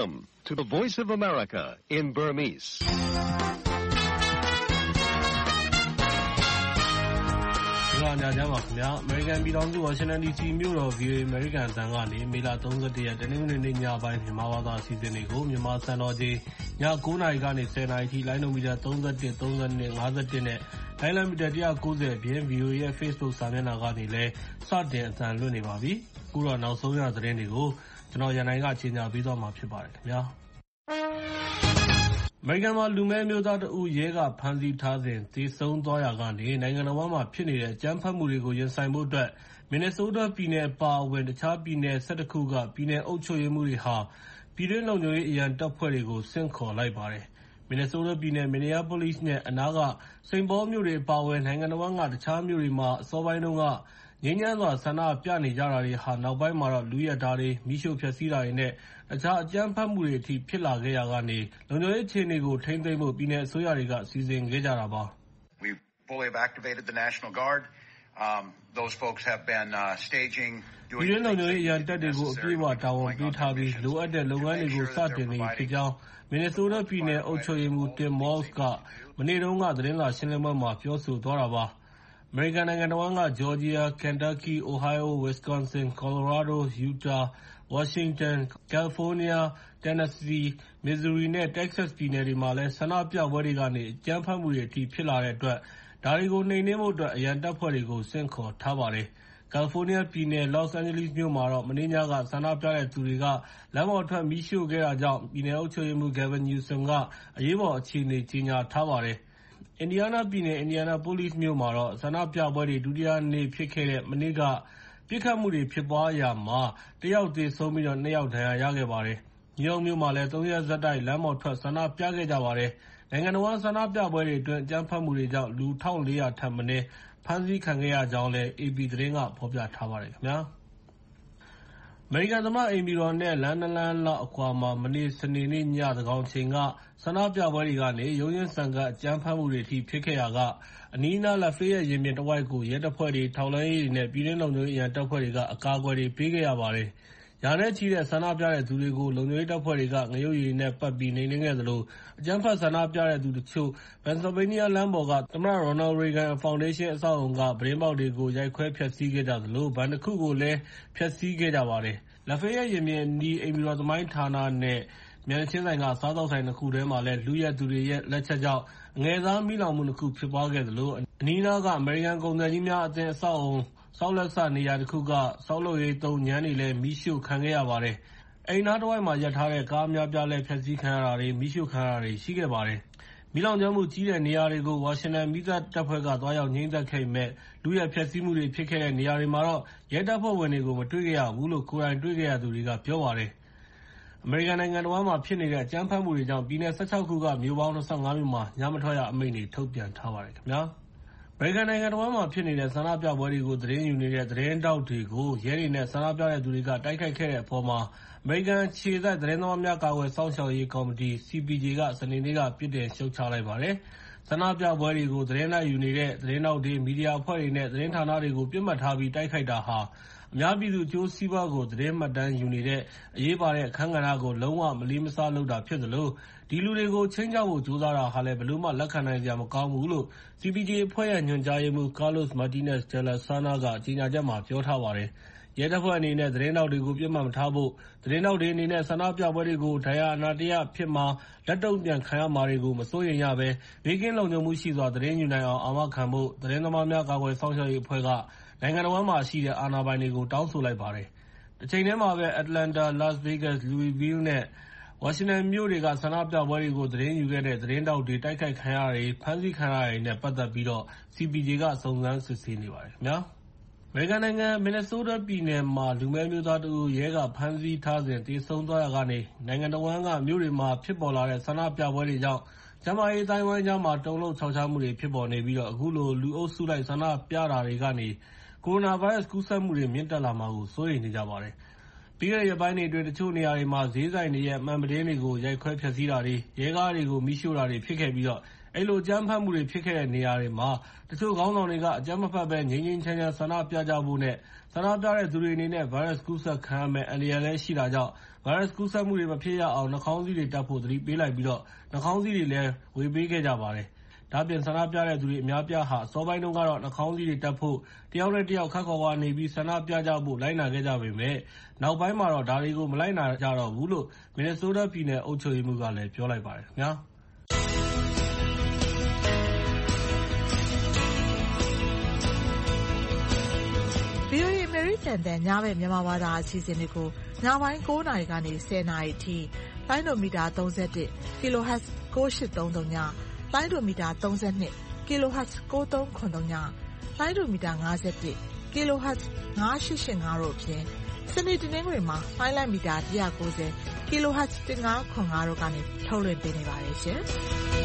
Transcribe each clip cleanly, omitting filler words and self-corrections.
Welcome to the Voice of America in Burmese. ။ဒီကနေ့ညမှာခင်ဗျာ American ပြည်ထောင်စု Washington DC မြို့တော် VOA American အသံကနေမေလ 31 ရက်တနင်္ဂနွေနေ့ညပိုင်းမြန်မာဘာသာအစီအစဉ်တွေကိုမြန်မာစံတော်ချိန်ည 9 နာရီကနေ 10 နာရီထိလိုင်းနိုမီတာ 31, 32, 51 နဲ့လိုင်းလံမီတာ 190 အပြင် VOA ရဲ့ Facebook စာမျက်နှာကနေလည်းစတင်အသံလွှင့်နေပါပြီ။အခုတော့နောက်ဆုံးရသတင်းတွေကိုကျွန်တော်ရန်နိုင်ကကြေညာပေးသွားမှာဖြစ်ပါတယ်ခင်ဗျာ။အမေရိကန်မှာလူမည်းမျိုးသားတဦးရဲကဖမ်းဆီးထားစဉ်သေဆုံးသွားရာကနေနိုင်ငံတော်မှာဖြစ်နေတဲ့အကြမ်းဖက်မှုတွေကိုရင်ဆိုင်ဖို့အတွက်မင်နီဆိုးတားပြည်နယ်အပါအဝင်တခြားပြည်နယ် 11 ခုကပြည်နယ်အုပ်ချုပ်ရေးမှူးတွေဟာပြည်တွင်းလုံခြုံရေးအရန်တပ်ဖွဲ့တွေကိုဆင့်ခေါ်လိုက်ပါတယ်။မင်နီဆိုးတားပြည်နယ် Minneapolis နဲ့အနားကစိန့်ပေါမြို့တွေအပါအဝင်နိုင်ငံတော်ကတခြားမြို့တွေမှာအစောပိုင်းတုန်းကငြိမ်းချမ်းစွာဆန္ဒပြနေကြတာတွေဟာနောက်ပိုင်းမှာတော့လူရက်တာတွေမိရှုဖျက်ဆီးတာတွေနဲ့တခြားအကြမ်းဖက်မှုတွေအထိဖြစ်လာခဲ့ရာကနေလုံခြုံရေးအခြေအနေကိုထိန်းသိမ်းဖို့ပြည်နယ်အစိုးရတွေကစီစဉ်ခဲ့ကြတာပါ။ We fully have activated the National Guard. Those folks have been staging ပြည်တွင်းလုံခြုံရေးအရန်တပ်တွေကိုအပြည့်အဝတာဝန်ပေးထားပြီးလိုအပ်တဲ့လုပ်ငန်းတွေကိုစတင်နေပြီဖြစ်ကြောင်းမင်နီဆိုးတားပြည်နယ်အုပ်ချုပ်ရေးမှူး Tim Walz ကမနေ့တုန်းကသတင်းစာရှင်းလင်းပွဲမှာပြောဆိုသွားတာပါ။အမေရိကန်နိုင်ငံတော်က Georgia, Kentucky, Ohio, Wisconsin, Colorado, Utah, Washington, California, Tennessee, Missouri နဲ့ Texas ပြည်နယ်တွေမှာလည်းဆန္ဒပြပွဲတွေကနေအကြမ်းဖက်မှုတွေအထိဖြစ်လာတဲ့အတွက်ဒါတွေကိုနှိမ်နင်းဖို့အတွက်အရန်တပ်ဖွဲ့တွေကိုဆင့်ခေါ်ထားပါတယ်။ ကယ်လီဖိုးနီးယားပြည်နယ် Los Angeles မြို့မှာတော့မနေ့ညကဆန္ဒပြတဲ့သူတွေကလမ်းပေါ်ထွက်မီးရှို့ခဲ့တာကြောင့်ပြည်နယ်အုပ်ချုပ်ရေးမှူး Gavin Newsom ကအရေးပေါ်အခြေအနေကြေညာထားပါတယ်။ အင်ဒီယားနားပြည်နယ် Indianapolis မြို့မှာတော့ဆန္ဒပြပွဲတွေဒုတိယနေ့ဖြစ်ခဲ့တဲ့မနေ့ကပစ်ခတ်မှုတွေဖြစ်ပွားရာမှာ1 ယောက်သေဆုံးပြီး 2 ယောက်ဒဏ်ရာရခဲ့ပါတယ်။ နယူးယောက်မြို့မှာလည်း 3 ရက်ဆက်တိုက်လမ်းပေါ်ထွက်ဆန္ဒပြခဲ့ကြပါတယ်။ နိုင်ငံတော်ဆန္ဒပြပွဲတွေအတွင်းအကြမ်းဖက်မှုတွေကြောင့်လူ 1,400 ထက်မနည်းဖမ်းဆီးခံခဲ့ရကြောင်းလည်း AP သတင်းကဖော်ပြထားပါတယ်။ အမေရိကန်သမ္မတအိမ်ဖြူတော်နဲ့လမ်း 2 လမ်းလောက်အကွာမှာမနေ့စနေနေ့ညသန်းခေါင်အချိန်ကဆန္ဒပြပွဲတွေကနေရုန်းရင်းဆန်ခတ်အကြမ်းဖက်မှုတွေအထိဖြစ်ခဲ့ရာကအနီးအနား Lafayette ရင်ပြင်တဝိုက်ကိုရဲတပ်ဖွဲ့တွေထောက်လှမ်းရေးတွေနဲ့ပြည်တွင်းလုံခြုံရေးအရန်တပ်ဖွဲ့တွေကအကာအကွယ်တွေပေးခဲ့ရပါတယ်။ ရာနဲ့ချီတဲ့ဆန္ဒပြတဲ့သူတွေကိုလုံခြုံရေးတပ်ဖွဲ့တွေကငရုတ်ရည်တွေနဲ့ပတ်ပြီးနှိမ်နင်းခဲ့သလိုအကြမ်းဖက်ဆန္ဒပြတဲ့သူတချို့ Pennsylvania လမ်းပေါ်ကသမ္မတ Ronald Reagan ဖောင်ဒေးရှင်းအဆောက်အအုံကပြတင်းပေါက်တွေကိုရိုက်ခွဲဖျက်ဆီးခဲ့ကြသလိုဘဏ်တခုကိုလည်းဖျက်ဆီးခဲ့ကြပါတယ်။ Lafayette ရင်ပြင်အနီးအိမ်ဖြူတော်သမိုင်းဌာနနဲ့မျက်နှာချင်းဆိုင်ကစားသောက်ဆိုင် 2 ခုထဲမှာလည်းလုယက်သူတွေရဲ့လက်ချက်ကြောင့်အငယ်စားမီးလောင်မှု 2 ခုဖြစ်ပွားခဲ့သလိုအနီးအနားကအမေရိကန်ကုန်သည်ကြီးများအသင်းအဆောက်အအုံဆောက်လက်စနေရာတခုကဆောက်လုပ်ရေးသုံးငြမ်းတွေလည်းမီးရှို့ခံခဲ့ရပါတယ်။ အဲဒီနားတဝိုက်မှာရပ်ထားတဲ့ကားအများအပြားလည်းဖျက်ဆီးခံရတာတွေမီးရှို့ခံရတာတွေရှိခဲ့ပါတယ်။ မီးလောင်ကျွမ်းမှုကြီးတဲ့နေရာတွေကိုဝါရှင်တန်မီးသတ်တပ်ဖွဲ့ကသွားရောက်ငြှိမ်းသတ်ခဲ့ပေမယ့်လုယက်ဖျက်ဆီးမှုတွေဖြစ်ခဲ့တဲ့နေရာတွေမှာတော့ရဲတပ်ဖွဲ့ဝင်တွေကိုမတွေ့ခဲ့ရဘူးလို့ကိုယ်တိုင်တွေ့ခဲ့ရသူတွေကပြောပါတယ်။ အမေရိကန်နိုင်ငံတဝန်းမှာဖြစ်နေတဲ့အကြမ်းဖက်မှုတွေကြောင့်ပြည်နယ် 16 ခုကမြို့ပေါင်း 25 မြို့မှာညမထွက်ရအမိန့်တွေထုတ်ပြန်ထားပါတယ်ခင်ဗျာ။ အမေရိကန်နိုင်ငံတဝန်းမှာဖြစ်နေတဲ့ဆန္ဒပြပွဲတွေကိုသတင်းယူနေတဲ့သတင်းထောက်တွေကိုရဲတွေနဲ့ဆန္ဒပြတဲ့သူတွေကတိုက်ခိုက်ခဲ့တဲ့အပေါ်မှာအမေရိကန်အခြေစိုက်သတင်းသမားများကာကွယ်စောင့်ရှောက်ရေးကော်မတီ CPJ ကစနေနေ့ကပြစ်တင်ရှုတ်ချလိုက်ပါတယ်။ ဆန္ဒပြပွဲတွေကိုသတင်းလိုက်ယူနေတဲ့သတင်းထောက်တွေမီဒီယာအဖွဲ့တွေနဲ့သတင်းဌာနတွေကိုပစ်မှတ်ထားပြီးတိုက်ခိုက်တာဟာအများပြည်သူအကျိုးစီးပွားကိုသတင်းမှတ်တမ်းယူနေတဲ့အရေးပါတဲ့အခန်းကဏ္ဍကိုလုံးဝမလေးမစားလုပ်တာဖြစ်သလိုဒီလူတွေကိုခြိမ်းခြောက်ဖို့ကြိုးစားတာဟာလည်းဘယ်လိုမှလက်ခံနိုင်စရာမကောင်းဘူးလို့ CPJ အဖွဲ့ရဲ့ညွှန်ကြားရေးမှူး Carlos Martinez de la Sana ကကြေညာချက်မှာပြောထားပါတယ်။ ရဲတပ်ဖွဲ့အနေနဲ့သတင်းထောက်တွေကိုပစ်မှတ်မထားဖို့သတင်းထောက်တွေအနေနဲ့ဆန္ဒပြပွဲတွေကိုဒဏ်ရာအနာတရဖြစ်မှာလက်တုံ့ပြန်ခံရမှာတွေကိုမစိုးရိမ်ရဘဲဘေးကင်းလုံခြုံမှုရှိစွာသတင်းယူနိုင်အောင်အာမခံဖို့သတင်းသမားများကာကွယ်စောင့်ရှောက်ရေးအဖွဲ့ကနိုင်ငံတော်မှာရှိတဲ့အာဏာပိုင်တွေကိုတောင်းဆိုလိုက်ပါတယ်။ တချိန်တည်းမှာပဲ Atlanta, Las Vegas, Louisville နဲ့ ဝါရှင်တန်မြို့တွေကဆန္ဒပြပွဲတွေကိုသတင်းယူခဲ့တဲ့သတင်းထောက်တွေတိုက်ခိုက်ခံရတာတွေဖမ်းဆီးခံရတာတွေနဲ့ပတ်သက်ပြီး CPJ ကစုံစမ်းစစ်ဆေးနေပါတယ်ခင်ဗျာ။ အမေရိကန်နိုင်ငံ မင်နီဆိုးတားပြည်နယ်မှာလူမည်းမျိုးသားတဦးရဲကဖမ်းဆီးထားစဉ်သေဆုံးသွားရာကနေနိုင်ငံတဝန်းကမြို့တွေမှာဖြစ်ပေါ်လာတဲ့ဆန္ဒပြပွဲတွေကြောင့်ကျန်းမာရေးအသိုင်းအဝိုင်းကြားမှာတုန်လှုပ်ခြောက်ခြားမှုတွေဖြစ်ပေါ်နေပြီးအခုလိုလူအုပ်စုလိုက်ဆန္ဒပြတာတွေကနေကိုရိုနာဗိုင်းရပ်စ်ကူးစက်မှုတွေမြင့်တက်လာမှာကိုစိုးရိမ်နေကြပါတယ်။ ပြီးခဲ့တဲ့ရက်ပိုင်းတွေအတွင်းတချို့နေရာတွေမှာဈေးဆိုင်တွေရဲ့မှန်ပြတင်းတွေကိုရိုက်ခွဲဖျက်ဆီးတာတွေရဲကားတွေကိုမီးရှို့တာတွေဖြစ်ခဲ့ပြီးအဲဒီလိုအကြမ်းဖက်မှုတွေဖြစ်ခဲ့တဲ့နေရာတွေမှာတချို့ခေါင်းဆောင်တွေကအကြမ်းမဖက်ဘဲငြိမ်းငြိမ်းချမ်းဆန္ဒပြကြဖို့နဲ့ဆန္ဒပြတဲ့သူတွေအနေနဲ့ဗိုင်းရပ်စ်ကူးစက်ခံရမယ့်အန္တရာယ်လည်းရှိတာကြောင့်ဗိုင်းရပ်စ်ကူးစက်မှုတွေမဖြစ်ရအောင်နှာခေါင်းစည်းတွေတပ်ဖို့သတိပေးလိုက်ပြီးနှာခေါင်းစည်းတွေလည်းဝေပေးခဲ့ကြပါတယ်။ဒါ့အပြင်ဆန္ဒပြတဲ့သူတွေအများအပြားဟာအစောပိုင်းတုန်းကတော့နှာခေါင်းစည်းတွေတပ်ဖို့တယောက်နဲ့တယောက်ခပ်ခွာခွာနေပြီးဆန္ဒပြကြဖို့လိုက်နာခဲ့ကြပေမယ့်နောက်ပိုင်းမှာတော့ဒါတွေကိုမလိုက်နာကြတော့ဘူးလို့မင်နီဆိုးတားပြည်နယ်အုပ်ချုပ်ရေးမှူးကလည်းပြောလိုက်ပါတယ်ခင်ဗျာ။ VOA အမေရိကန်တန်ညဘက်မြန်မာဘာသာအစီအစဉ်တွေကိုညပိုင်း9 နာရီကနေ10 နာရီအထိလိုင်းဒိုမီတာ 31 kHz 9833ညလိုင်းဒိုမီတာ32 kHz 9393ညလိုင်းဒိုမီတာ51 kHz 9885တို့အပြင်စနေတနင်္ဂနွေမှာလိုင်းမီတာ190 kHz 1505တို့ကနေထုတ်လွှင့်ပေးနေပါတယ်ရှင်။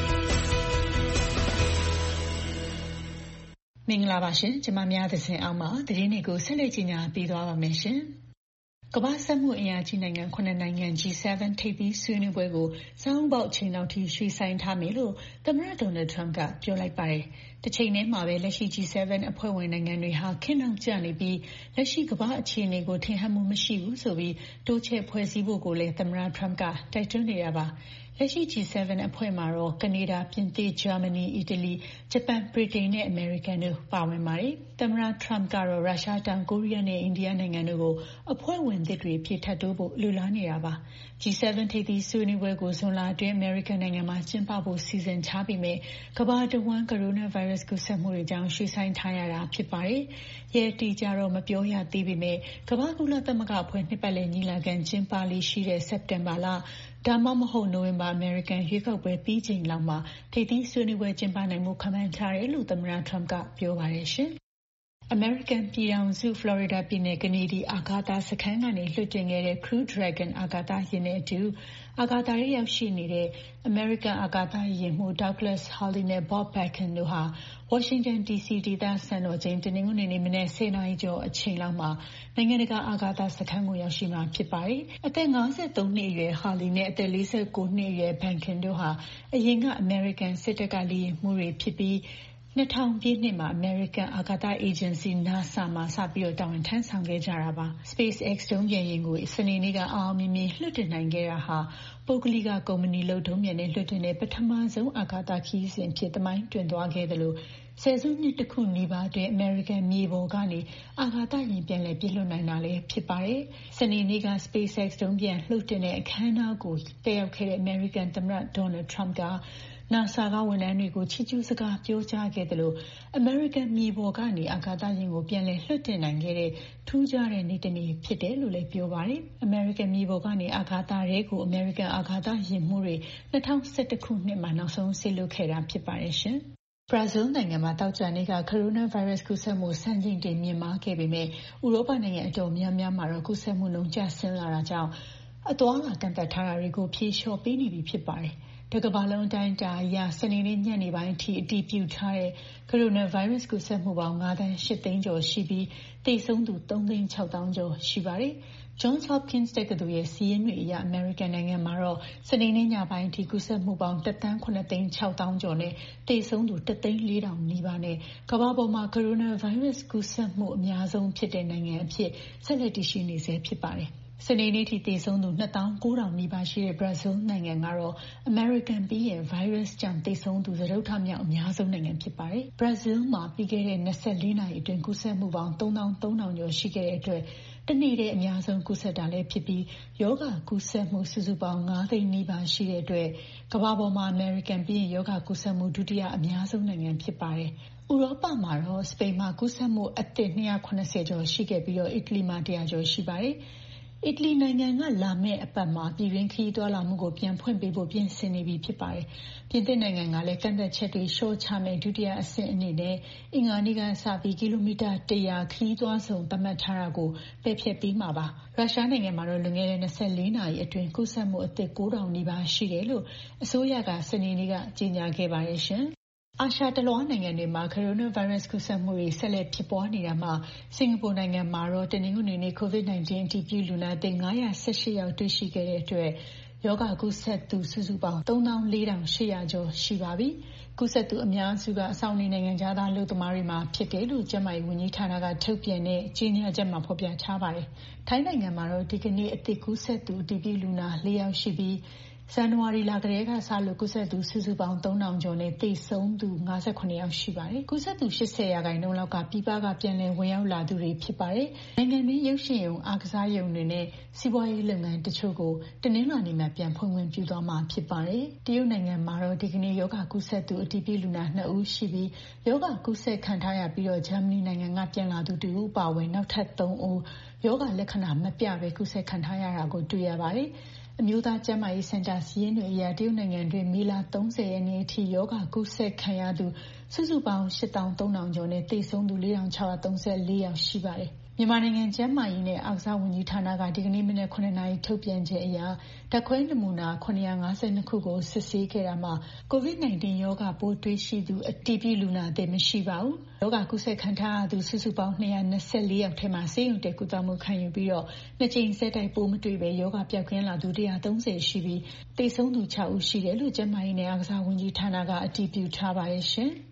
မင်္ဂလာပါရှင်ကျွန်မများသဇင်အောင်ပါသတင်းတွေကိုဆက်လက်ကြီးညာပေးသွားပါမယ်ရှင်ကမ္ဘာ့စက်မှုအင်အားကြီးနိုင်ငံ9နိုင်ငံ G7 ထိပ်သီးဆွေးနွေးပွဲကိုစောင်းပေါက်အချိန်လောက်ထိရွှေ့ဆိုင်းထားမယ်လို့သမ္မတဒေါ်နယ်ထရမ့်ကပြောလိုက်ပါတယ်တစ်ချိန်တည်းမှာပဲလက်ရှိ G7 အဖွဲ့ဝင်နိုင်ငံတွေဟာခင်းနောက်ကျနေပြီးလက်ရှိကမ္ဘာအခြေအနေကိုထင်ဟပ်မှုမရှိဘူးဆိုပြီးတိုးချဲ့ဖွဲ့စည်းဖို့ကိုလည်းသမ္မတထရမ့်ကတိုက်တွန်းနေတာပါလက်ရှိ G7 အဖွဲ့မှာတော့ကနေဒါပြင်သစ်ဂျာမနီအီတလီဂျပန်ဗြိတိန်နဲ့အမေရိကန်တို့ပါဝင်ပါတယ်သမ္မတထရမ့်ကတော့ရုရှားတောင်ကိုရီးယားနဲ့အိန္ဒိယနိုင်ငံတို့ကိုအဖွဲ့ဝင်သစ်တွေဖြစ်ထပ်တိုးဖို့လိုလားနေတာပါ G7 ထိပ်သီးဆွေးနွေးပွဲကိုဇွန်လအတွင်းအမေရိကန်နိုင်ငံမှာကျင်းပဖို့စီစဉ်ထားပေမဲ့ကမ္ဘာတဝန်းကိုရိုနာဗိုင်းရပ်စ်ကူးစက်မှုတွေကြောင့်ရွှေ့ဆိုင်းထားရတာဖြစ်ပါတယ်ရဲတီကြတော့မပြောရသေးပေမဲ့ကမ္ဘာကုလသမဂ္ဂအဖွဲ့နှစ်ပတ်လည်ညီလာခံကျင်းပလေးရှိတဲ့စက်တင်ဘာလဒါမှမဟုတ်နိုဝင်ဘာအမေရိကန်ရွေးကောက်ပွဲပြီးချိန်လောက်မှာထိပ်သီးဆွေးနွေးပွဲကျင်းပနိုင်မှုခန့်မှန်းထားတယ်လို့သမ္မတထရမ့်ကပြောပါတယ်ရှင်အမေရိကန်ပြည်ထောင်စုဖလော်ရီဒါပြည်နယ်ကနေဒီအာကာသစခန်းကနေလွှတ်တင်ခဲ့တဲ့ Crew Dragon အာကာသယာဉ်နဲ့အတူအာကာသရဲ့ရောက်ရှိနေတဲ့အမေရိကန်အာကာသယာဉ်မှူး Douglas Hurley နဲ့ Bob Behnken တို့ဟာဝါရှင်တန် DC ဒေသစံတော်ချိန်တနင်္ဂနွေနေ့မနက်10 နာရီကျော်အချိန်လောက်မှာနိုင်ငံတကာအာကာသစခန်းကိုရောက်ရှိမှာဖြစ်ပါတယ်။အသက်53နှစ်အရွယ် Hurley နဲ့အသက်49နှစ်အရွယ် Behnken တို့ဟာအရင်ကအမေရိကန်စစ်တပ်ကလေယာဉ်မှူးတွေဖြစ်ပြီး2000ပြည့်နှစ်မှာအမေရိကန်အာကာသအေဂျင်စီ NASA မှာစပြီးတာဝန်ထမ်းဆောင်ခဲ့ကြတာပါ SpaceX ဒုံးပျံယာဉ်ကိုစနေနေ့ကအောင်မြင်မြင်လွှတ်တင်နိုင်ခဲ့တာဟာပုဂ္ဂလိကကုမ္ပဏီလုပ်ဒုံးပျံနဲ့လွှတ်တင်တဲ့ပထမဆုံးအာကာသခရီးစဉ်ဖြစ်သမိုင်းတွင်သွားခဲ့တယ်လို့ဆယ်စုနှစ်တစ်ခုနီးပါးအတွင်းအမေရိကန်မြေပေါ်ကနေအာကာသယာဉ်ပြန်လည်ပြစ်လွှတ်နိုင်တာလည်းဖြစ်ပါတယ်စနေနေ့က SpaceX ဒုံးပျံလွှတ်တင်တဲ့အခမ်းအနားကိုတက်ရောက်ခဲ့တဲ့အမေရိကန်သမ္မတဒေါ်နယ်ထရမ့်ကNASA ကဝန်ထမ်းတွေကိုချီးကျူးစကားပြောကြားခဲ့တယ်လို့အမေရိကန်မြေပေါ်ကနေအာကာသယာဉ်ကိုပြန်လည်လွှတ်တင်နိုင်ခဲ့တဲ့ထူးခြားတဲ့နေ့တစ်နေ့ဖြစ်တယ်လို့လည်းပြောပါတယ်။အမေရိကန်မြေပေါ်ကနေအာကာသရဲကိုအမေရိကန်အာကာသယာဉ်မှူးတွေ2011ခုနှစ်မှာနောက်ဆုံးဆေးလွှတ်ခဲ့တာဖြစ်ပါတယ်ရှင်။ဘရာဇီးနိုင်ငံမှာတောက်ကြနေ့ကကိုရိုနာဗိုင်းရပ်စ်ကူးစက်မှုစံချိန်တင်မြင့်မားခဲ့ပေမဲ့ဥရောပနိုင်ငံအတော်များများမှာတော့ကူးစက်မှုနှုန်းကျဆင်းလာတာကြောင့်အသွားအလာကန့်သတ်ထားတာတွေကိုဖြေလျှော့ပေးနေပြီဖြစ်ပါတယ်။တကမ္ဘာလုံးအတိုင်းအတာအရစနေနေ့ညနေပိုင်းအထိအတည်ပြုထားတဲ့ကိုရိုနာဗိုင်းရပ်စ်ကူးစက်မှုပေါင်း9.8 သန်းကျော်ရှိပြီးသေဆုံးသူ3,600,000 ကျော်ရှိပါတယ်။ Johns Hopkins တက္ကသိုလ်ရဲ့စီးရင်တွေအရအမေရိကန်နိုင်ငံမှာတော့စနေနေ့ညပိုင်းအထိကူးစက်မှုပေါင်း1,760,000 ကျော်နဲ့သေဆုံးသူ1,400,000 နီးပါးနဲ့ကမ္ဘာပေါ်မှာကိုရိုနာဗိုင်းရပ်စ်ကူးစက်မှုအများဆုံးဖြစ်တဲ့နိုင်ငံအဖြစ်ဆက်လက်တည်ရှိနေဆဲဖြစ်ပါတယ်။စနေနေ့ထိသေဆုံးသူ29,000 နီးပါးရှိတဲ့ဘရာဇီးနိုင်ငံကတော့အမေရိကန်ပြီးရင်ဗိုင်းရပ်စ်ကြောင့်သေဆုံးသူစတုတ္ထမြောက်အများဆုံးနိုင်ငံဖြစ်ပါတယ်။ဘရာဇီးမှာပြီးခဲ့တဲ့24နာရီအတွင်းကူးစက်မှုပေါင်း3,300 ကျော်ရှိခဲ့တဲ့အတွက်တနေ့တည်းအများဆုံးကူးစက်တာလည်းဖြစ်ပြီးယောဂကူးစက်မှုစုစုပေါင်း9 သိန်းနီးပါးရှိတဲ့အတွက်ကမ္ဘာပေါ်မှာအမေရိကန်ပြီးရင်ယောဂကူးစက်မှုဒုတိယအများဆုံးနိုင်ငံဖြစ်ပါတယ်။ဥရောပမှာတော့စပိန်မှာကူးစက်မှုအသစ်290ကျော်ရှိခဲ့ပြီးအီတလီမှာ100ကျော်ရှိပါတယ်။အီတလီနိုင်ငံကလာမယ့်အပတ်မှာပြည်တွင်းခရီးသွားလာမှုကိုပြန်ဖွင့်ပေးဖို့ပြင်ဆင်နေပြီဖြစ်ပါတယ်။ပြင်သစ်နိုင်ငံကလည်းကန့်သတ်ချက်တွေလျှော့ချမယ့်ဒုတိယအဆင့်အနေနဲ့အင်္ဂါနေ့ကစပြီးကီလိုမီတာ100ခရီးသွားဆောင်သတ်မှတ်ထားတာကိုပယ်ဖျက်ပေးမှာပါ။ရုရှားနိုင်ငံမှာတော့လွန်ခဲ့တဲ့24နာရီအတွင်းကူးစက်မှုအသစ်9,000 နီးပါးရှိတယ်လို့အစိုးရကစနေနေ့ကကြေညာခဲ့ပါတယ်ရှင်။အာရှတလွှားနိုင်ငံတွေမှာကိုရိုနာဗိုင်းရပ်စ်ကူးစက်မှုတွေဆက်လက်ဖြစ်ပွားနေတာမှာစင်ကာပူနိုင်ငံမှာတော့တနင်္ဂနွေနေ့ COVID-19 အတည်ပြုလူနာသစ်918ယောက်တွေ့ရှိခဲ့တဲ့အတွက်ရောဂါကူးစက်သူစုစုပေါင်း 34,800 ကျော်ရှိပါပြီ။ကူးစက်သူအများစုကအဆောင်နေနိုင်ငံခြားသားလူသမားတွေမှာဖြစ်တယ်လို့ကျန်းမာရေးဝန်ကြီးဌာနကထုတ်ပြန်တဲ့ကြေညာချက်မှာဖော်ပြထားပါတယ်။ထိုင်းနိုင်ငံမှာတော့ဒီကနေ့အသစ်ကူးစက်သူအတည်ပြုလူနာ 4 ယောက်ရှိပြီးဇန်နဝါရီလကတည်းကစလို့ကူးစက်သူစုစုပေါင်း 3,000 ကျော်နဲ့သေဆုံးသူ 58 ယောက်ရှိပါတယ်။ကူးစက်သူ 80% လောက်ကပြည်ပကပြန်လည်ဝင်ရောက်လာသူတွေဖြစ်ပါတယ်။နိုင်ငံတွင်းရုပ်ရှင်ရုံအားကစားရုံတွေနဲ့စီးပွားရေးလုပ်ငန်းတချို့ကိုတနင်္လာနေ့မှာပြန်ဖွင့်ခွင့်ပြုသွားမှာဖြစ်ပါတယ်။တရုတ်နိုင်ငံမှာတော့ဒီကနေ့ရောဂါကူးစက်သူအတည်ပြုလူနာ 2 ဦးရှိပြီးရောဂါကူးစက်ခံထားရပြီးတော့ဂျာမနီနိုင်ငံကပြန်လာသူ2 ဦးပါဝင်နောက်ထပ် 3 ဦးရောဂါလက္ခဏာမပြဘဲကူးစက်ခံထားရတာကိုတွေ့ရပါတယ်။အမျိုးသားကျန်းမာရေးစင်တာစီးရင်တွေအရတရုတ်နိုင်ငံတွင်မေလ 30 ရက်နေ့အထိရောဂါကူးစက်ခံရသူစုစုပေါင်း 83,000 ကျော်နဲ့သေဆုံးသူ 4,634 ယောက်ရှိပါတယ်။မြန်မာနိုင်ငံကျန်းမာရေးနဲ့အားကစားဝန်ကြီးဌာနကဒီကနေ့မနက် 9 နာရီထုတ်ပြန်ချက်အရဓာတ်ခွဲနမူနာ 952 ခုကိုစစ်ဆေးခဲ့တာမှာ COVID-19 ရောဂါပိုးတွေ့ရှိသူအတည်ပြုလူနာသစ်မရှိပါဘူး။ရောဂါကူးစက်ခံထားရသူစုစုပေါင်း 224 ယောက်ထဲမှာဆေးရုံတက်ကုသမှုခံယူပြီးတော့2 ကြိမ်ဆက်တိုက်ပိုးမတွေ့ပဲရောဂါပျောက်ကင်းလာသူ 130 ရှိပြီးသေဆုံးသူ 6 ဦးရှိတယ်လို့ကျန်းမာရေးနဲ့အားကစားဝန်ကြီးဌာနကအတည်ပြုထားပါတယ်ရှင်။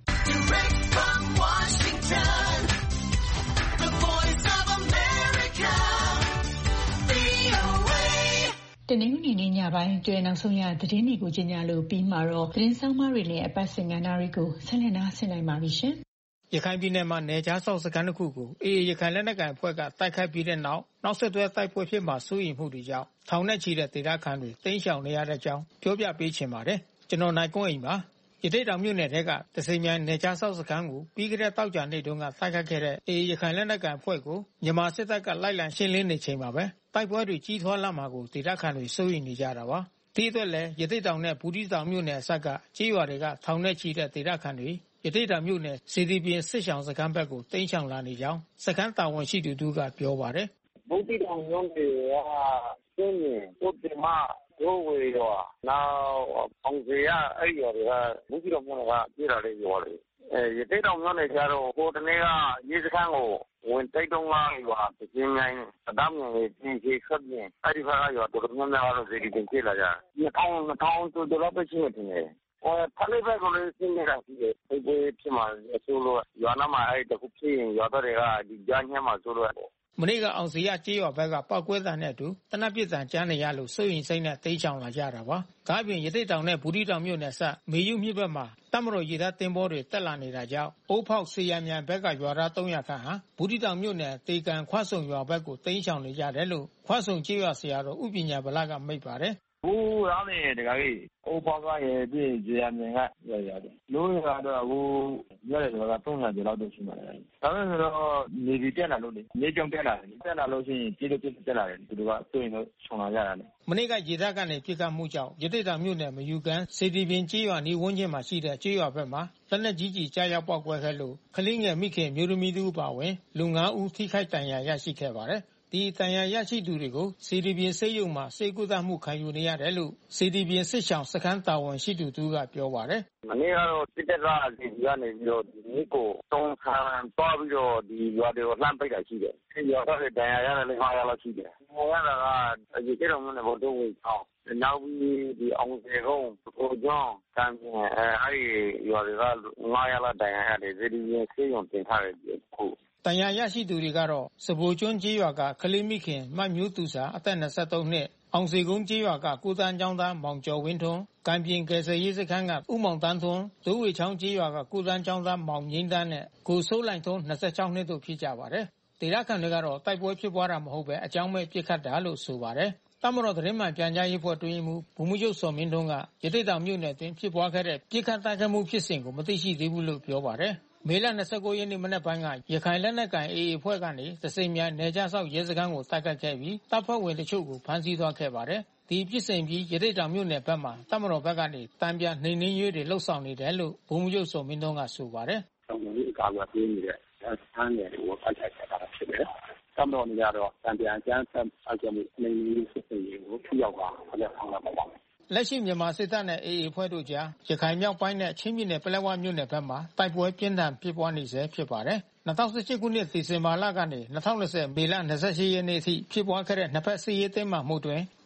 တနင်္ဂနွေနေ့ညပိုင်းအတွင်းနောက်ဆုံးရသတင်းတွေကိုကြီးညာလို့ပြီးမှာတော့သတင်းဆောင်မတွေနဲ့အပတ်စဉ်ကဏ္ဍတွေကိုဆက်လက်နားဆင်နိုင်ပါပြီရှင်။ရခိုင်ပြည်နယ်မှာနယ်ခြားစောင့်စခန်းတစ်ခုကိုAAရခိုင်လက်နက်ကိုင်အဖွဲ့ကတိုက်ခိုက်ပြီးတဲ့နောက်ဆက်တွဲတိုက်ပွဲဖြစ်မှာစိုးရိမ်မှုတွေကြောင့်ထောင်နဲ့ချီတဲ့ဒေသခံတွေတိမ်းရှောင်နေရတဲ့အကြောင်းပြောပြပေးချင်ပါတယ်။ကျွန်တော်နိုင်ကွန်းအိမ်ပါ။ရသေ့တောင်မြို့နယ်ထဲကတစိမ်းမြိုင်နယ်ခြားစောင့်စခန်းကိုပြီးခဲ့တဲ့တောက်ကြနေ့တုန်းကတိုက်ခိုက်ခဲ့တဲ့AAရခိုင်လက်နက်ကိုင်အဖွဲ့ကိုမြန်မာစစ်တပ်ကလိုက်လံရှင်းလင်းနေချိန်မှာပဲတိုက်ပွဲတွေကြီးထွားလာမှာကိုဒေသခံတွေစိုးရိမ်နေကြတာပါ။ဒီအတွက်လည်းရသေ့တောင်နဲ့ဘူးသီးတောင်မြို့နယ်အစပ်ကကြေးရွာတွေကထောင်နဲ့ချီတဲ့ဒေသခံတွေရသေ့တောင်မြို့နယ်စေတီပြင်စစ်ဆောင်စခန်းဘက်ကိုတိမ်းရှောင်လာနေကြောင်းစခန်းတာဝန်ရှိသူတို့ကပြောပါတယ်။ဘူးသီးတောင်မြို့နယ်ကကျင်းနေပုတ်တင်မရိုးဝေရောနောက်အောင်စရာအဲ့ရွာတွေကဘူးသီးတောင်မြို့နယ်ကပြေးလာတဲ့ရွာတွေရသေ့တောင်မြို့နယ်ကျတော့ကိုတနေ့ကရေးစခန်းကိုဝင်တိုက်တော့ရွာပြင်းမြိုင်းအတမ်းငယ်ပြင်ကြီးခပ်ပြင်အဲ့ဒီဘက်ကရွာတော်တော်များများတော့စေတီပြင်ပြေးလာကြ2000ကျော်လောက်ပဲရှိနေတယ်ဖလေးဘက်ကလည်းရှင်းနေတာရှိတယ်။ဒီဖြစ်မှာဆိုလို့ရွာနာမှာအဲ့တခုဖြစ်ရင်ရွာသားတွေကဒီကြားညမှာဆိုလို့မနေ့ကအောင်စီရကြေးရွာဘက်ကပောက်ကွဲတံနဲ့အတူတနက်ပစ်တံကြားနေရလို့စိုးရင်စိတ်နဲ့တိမ်းချောင်လာကြတာပါ။ဒါ့အပြင်ရသေ့တောင်နဲ့ဘူးသီးတောင်မြို့နယ်ဆက်မေယုမြစ်ဘက်မှာတပ်မတော်ရေတပ်တင်ဘောတွေတက်လာနေတာကြောင့်အိုးဖောက်စေရမြန်ဘက်ကရွာသား300ခန့်ဟာဘူးသီးတောင်မြို့နယ်တေကန်ခွဆုံရွာဘက်ကိုတိမ်းချောင်နေကြတယ်လို့ခွဆုံကြေးရွာဆရာတော်ဥပညာဗလကမိတ်ပါတယ်။ဘူးရမယ်တကယ်ကြီးအိုးဖောက်ကရဲ့ပြည်စေရမြန်ကရတယ်။လို့ရတော့အခုရတယ်တော့300ကျော်လောက်တော့ရှိမှာလေ။ဒါပေမဲ့တော့နေပြီးတက်လာလို့လေနေကြောင်တက်လာတယ်။တက်လာလို့ရှိရင်ပြေးလို့တက်လာတယ်သူတို့ကတွေ့ရင်တော့ခြုံလာကြတာလေ။မနေ့ကရေတပ်ကနေပြစ်ခတ်မှုကြောင့်ရသေ့တောင်မြို့နယ်မယူကန်စေတီပြင်ကြေးရွာနီးဝန်းကျင်မှာရှိတဲ့ကြေးရွာဘက်မှာလက်နက်ကြီးကြားရောက်ပေါက်ကွဲခဲ့လို့ကလေးငယ်မိခင်မျိုးသမီးတို့ပါဝင်လူ9ဦးထိခိုက်ဒဏ်ရာရရှိခဲ့ပါတယ်။ဒီတန်ရာရရှိသူတွေကိုစေတီပြင်ဆေးရုံမှာစေကုသမှုခံယူနေရတယ်လို့စေတီပြင်စစ်ဆောင်စခန်းတာဝန်ရှိသူတို့ကပြောပါတယ်။မနေ့ကတော့စစ်တပ်ကဒီကနေပြီးတော့ဒီနေ့ကိုတုံးခံသွားပြီးတော့ဒီရွာတွေကိုလှမ်းပိတ်တာရှိတယ်။ဒီရွာတွေတန်ရာရတယ်လည်း900လောက်ရှိတယ်။ဟိုကတော့ဒီကိတော်မျိုးနဲ့ဘုတော့ဝေအောင်နောက်ပြီးဒီအောင်စေကုန်းကိုကျောင်းကံအဲ့ရွာတွေက900လောက်တန်ရာရတယ်စေတီပြင်ဆေးရုံတင်ထားတယ်ခုတန်ရာရရှိသူတွေကတော့စပိုကျွန်းကြေးရွာကကလေးမိခင်မမျိုးသူစာအသက်23နှစ်အောင်စီကုန်းကြေးရွာကကိုတန်းကျောင်းသားမောင်ကျော်ဝင်းထွန်းကံပြင်ကယ်ဆယ်ရေးစခန်းကဦးမောင်တန်းထွန်းဒိုးဝေချောင်းကြေးရွာကကိုတန်းကျောင်းသားမောင်ငိမ့်တန်းနဲ့ကိုစိုးလိုက်ထွန်း26နှစ်တို့ဖြစ်ကြပါတယ်ဒေသခံတွေကတော့တိုက်ပွဲဖြစ်ပွားတာမဟုတ်ပဲအကြောင်းမဲ့ပြစ်ခတ်တာလို့ဆိုပါတယ်တမတော်သတင်းမှန်ပြန်ကြားရေးဖွဲ့တွင်းမှုဘုံမှုချုပ်စော်မင်းထွန်းကရသေ့တောင်မြို့နယ်တွင်ဖြစ်ပွားခဲ့တဲ့ပြစ်ခတ်တိုက်ခိုက်မှုဖြစ်စဉ်ကိုမသိရှိသေးဘူးလို့ပြောပါတယ်မေလ29ရက်နေ့မနက်ပိုင်းကရခိုင်လက်နက်ကိုင် AA အဖွဲ့ကနေသစိမ်းမြိုင်နယ်ခြားစောင့်ရဲစခန်းကိုတိုက်ခိုက်ခဲ့ပြီးတပ်ဖွဲ့ဝင်တချို့ကိုဖမ်းဆီးသွားခဲ့ပါတယ်။ဒီဖြစ်စဉ်ပြီးရသေ့တောင်မြို့နယ်ဘက်မှာတပ်မတော်ဘက်ကနေတံပြန်နှိမ်နှင်းရေးတွေလှုပ်ဆောင်နေတယ်လို့ဗိုလ်မှူးချုပ်စော်မင်းထွန်းကဆိုပါတယ်။တောင်ကြီးအကာအကွယ်ပေးနေတဲ့စခန်းတွေကိုတိုက်ခိုက်ခဲ့တာဖြစ်တယ်။တပ်မတော်နေရာတော့တံပြန်အကျန်းဆက်အကြမ်းမှုနှိမ်နှင်းရေးစစ်ဆေးရေးကိုထိရောက်တာဆက်လက်ဆောင်ရွက်ပါမယ်။လက်ရှိမြန်မာစစ်တပ်နဲ့ AA အဖွဲ့တို့ကြားရခိုင်မြောက်ပိုင်းနဲ့ချင်းပြည်နယ်ပလက်ဝမြို့နယ်ဘက်မှာတိုက်ပွဲပြင်းထန်ဖြစ်ပွားနေဆဲဖြစ်ပါတယ်။2018ခုနှစ်ဒီဇင်ဘာလကနေ2020မေလ28ရက်နေ့အထိဖြစ်ပွားခဲ့တဲ့နှစ်ဖက်စစ်ရေးတင်းမာမှုတွင်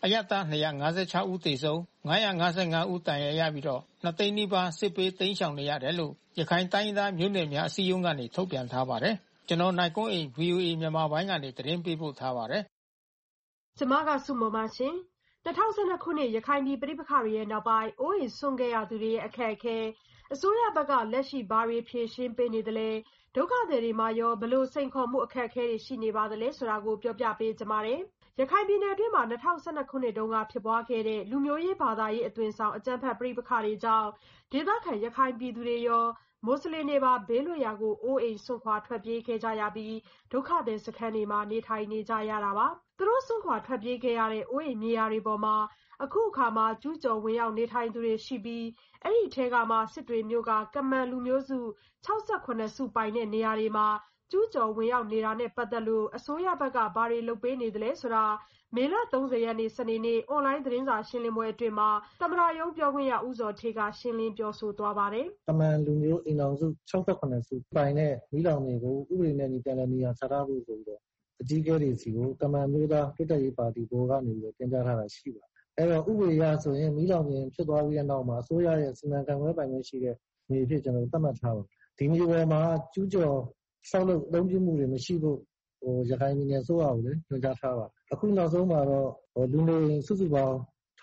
အရပ်သား256ဦးသေဆုံး555ဦးဒဏ်ရာရပြီးတော့2သိန်းနီးပါးစစ်ပေးတိမ်းရှောင်နေရတယ်လို့ရခိုင်တိုင်းရင်းသားမျိုးနွယ်များအစည်းအရုံးကနေထုတ်ပြန်ထားပါတယ်။ကျွန်တော်နိုင်ကွန်းအိမ် VOA မြန်မာပိုင်းကနေသတင်းပေးပို့ထားပါတယ်။ကျမကစုမမရှင်2012ခုနှစ်ရခိုင်ပြည်ပြည်ပခါရဲ့နောက်ပိုင်းအိုးအိမ်ဆွန့်ခဲ့ရသူတွေရဲ့အခက်အခဲအစိုးရဘက်ကလက်ရှိဘာတွေဖြေရှင်းပေးနေတယ်လဲဒုက္ခသည်တွေမှာရောဘလို့စိန်ခေါ်မှုအခက်အခဲတွေရှိနေပါသလဲဆိုတာကိုပြောပြပေးကြပါမယ်။ရခိုင်ပြည်နယ်အတွင်းမှာ2012ခုနှစ်တုန်းကဖြစ်ပွားခဲ့တဲ့လူမျိုးရေးဘာသာရေးအသွင်ဆောင်အကြမ်းဖက်ပြည်ပခါတွေကြောင့်ဒေသခံရခိုင်ပြည်သူတွေရောမွတ်စလင်တွေပါဘေးလွတ်ရာကိုအိုးအိမ်ဆွန့်ခွာထွက်ပြေးခဲ့ကြရပြီးဒုက္ခသည်စခန်းတွေမှာနေထိုင်နေကြရတာပါ။သူတို့ဆွန့်ခွာထွက်ပြေးခဲ့ရတဲ့အိုးအိမ်မြေယာတွေပေါ်မှာအခုအခါမှာကျူးကျော်ဝင်ရောက်နေထိုင်သူတွေရှိပြီးအဲ့ဒီထဲကမှစစ်တွေမျိုးကကမန်လူမျိုးစု68စုပိုင်တဲ့နေရာတွေမှာကျူးကျော်ဝင်ရောက်နေတာနဲ့ပတ်သက်လို့အစိုးရဘက်ကဘာတွေလုပ်ပေးနေသလဲဆိုတာမေလ30ရက်နေ့စနေနေ့အွန်လိုင်းသတင်းစာရှင်းလင်းပွဲအတွင်းမှာသမရယုံပြောခွင့်ရဦးဇော်ထေးကရှင်းလင်းပြောဆိုသွားပါတယ်။ကမန်လူမျိုးအိမ်တော်စု68စုပိုင်တဲ့မိလောင်တွေကိုဥပဒေနဲ့ညီပြန်လည်နေရာချထားဖို့ဆိုပြီးတော့အကြီးအကဲတွေစီကိုကမန်မျိုးသားတွတ်တက်ရေးပါတီဘောကနေပြီးတော့တင်ပြထားတာရှိပါတယ်။အဲ့တော့ဥပဒေအရဆိုရင်မိလောင်ပြင်ဖြစ်သွားပြီးတဲ့နောက်မှာအစိုးရရဲ့စီမံခန့်ခွဲပိုင်ခွင့်ရှိတဲ့မြေဖြစ်ကျွန်တော်သတ်မှတ်ထားပါတယ်။ဒီမြေပေါ်မှာကျူးကျော်ဆောက်လုပ်သုံးပြမှုတွေမရှိဖို့ရခိုင်ပြည်နယ်အစိုးရကိုလည်းညွှန်ကြားထားပါအခုနောက်ဆုံးမှာတော့လူနေစုစုပေါင်း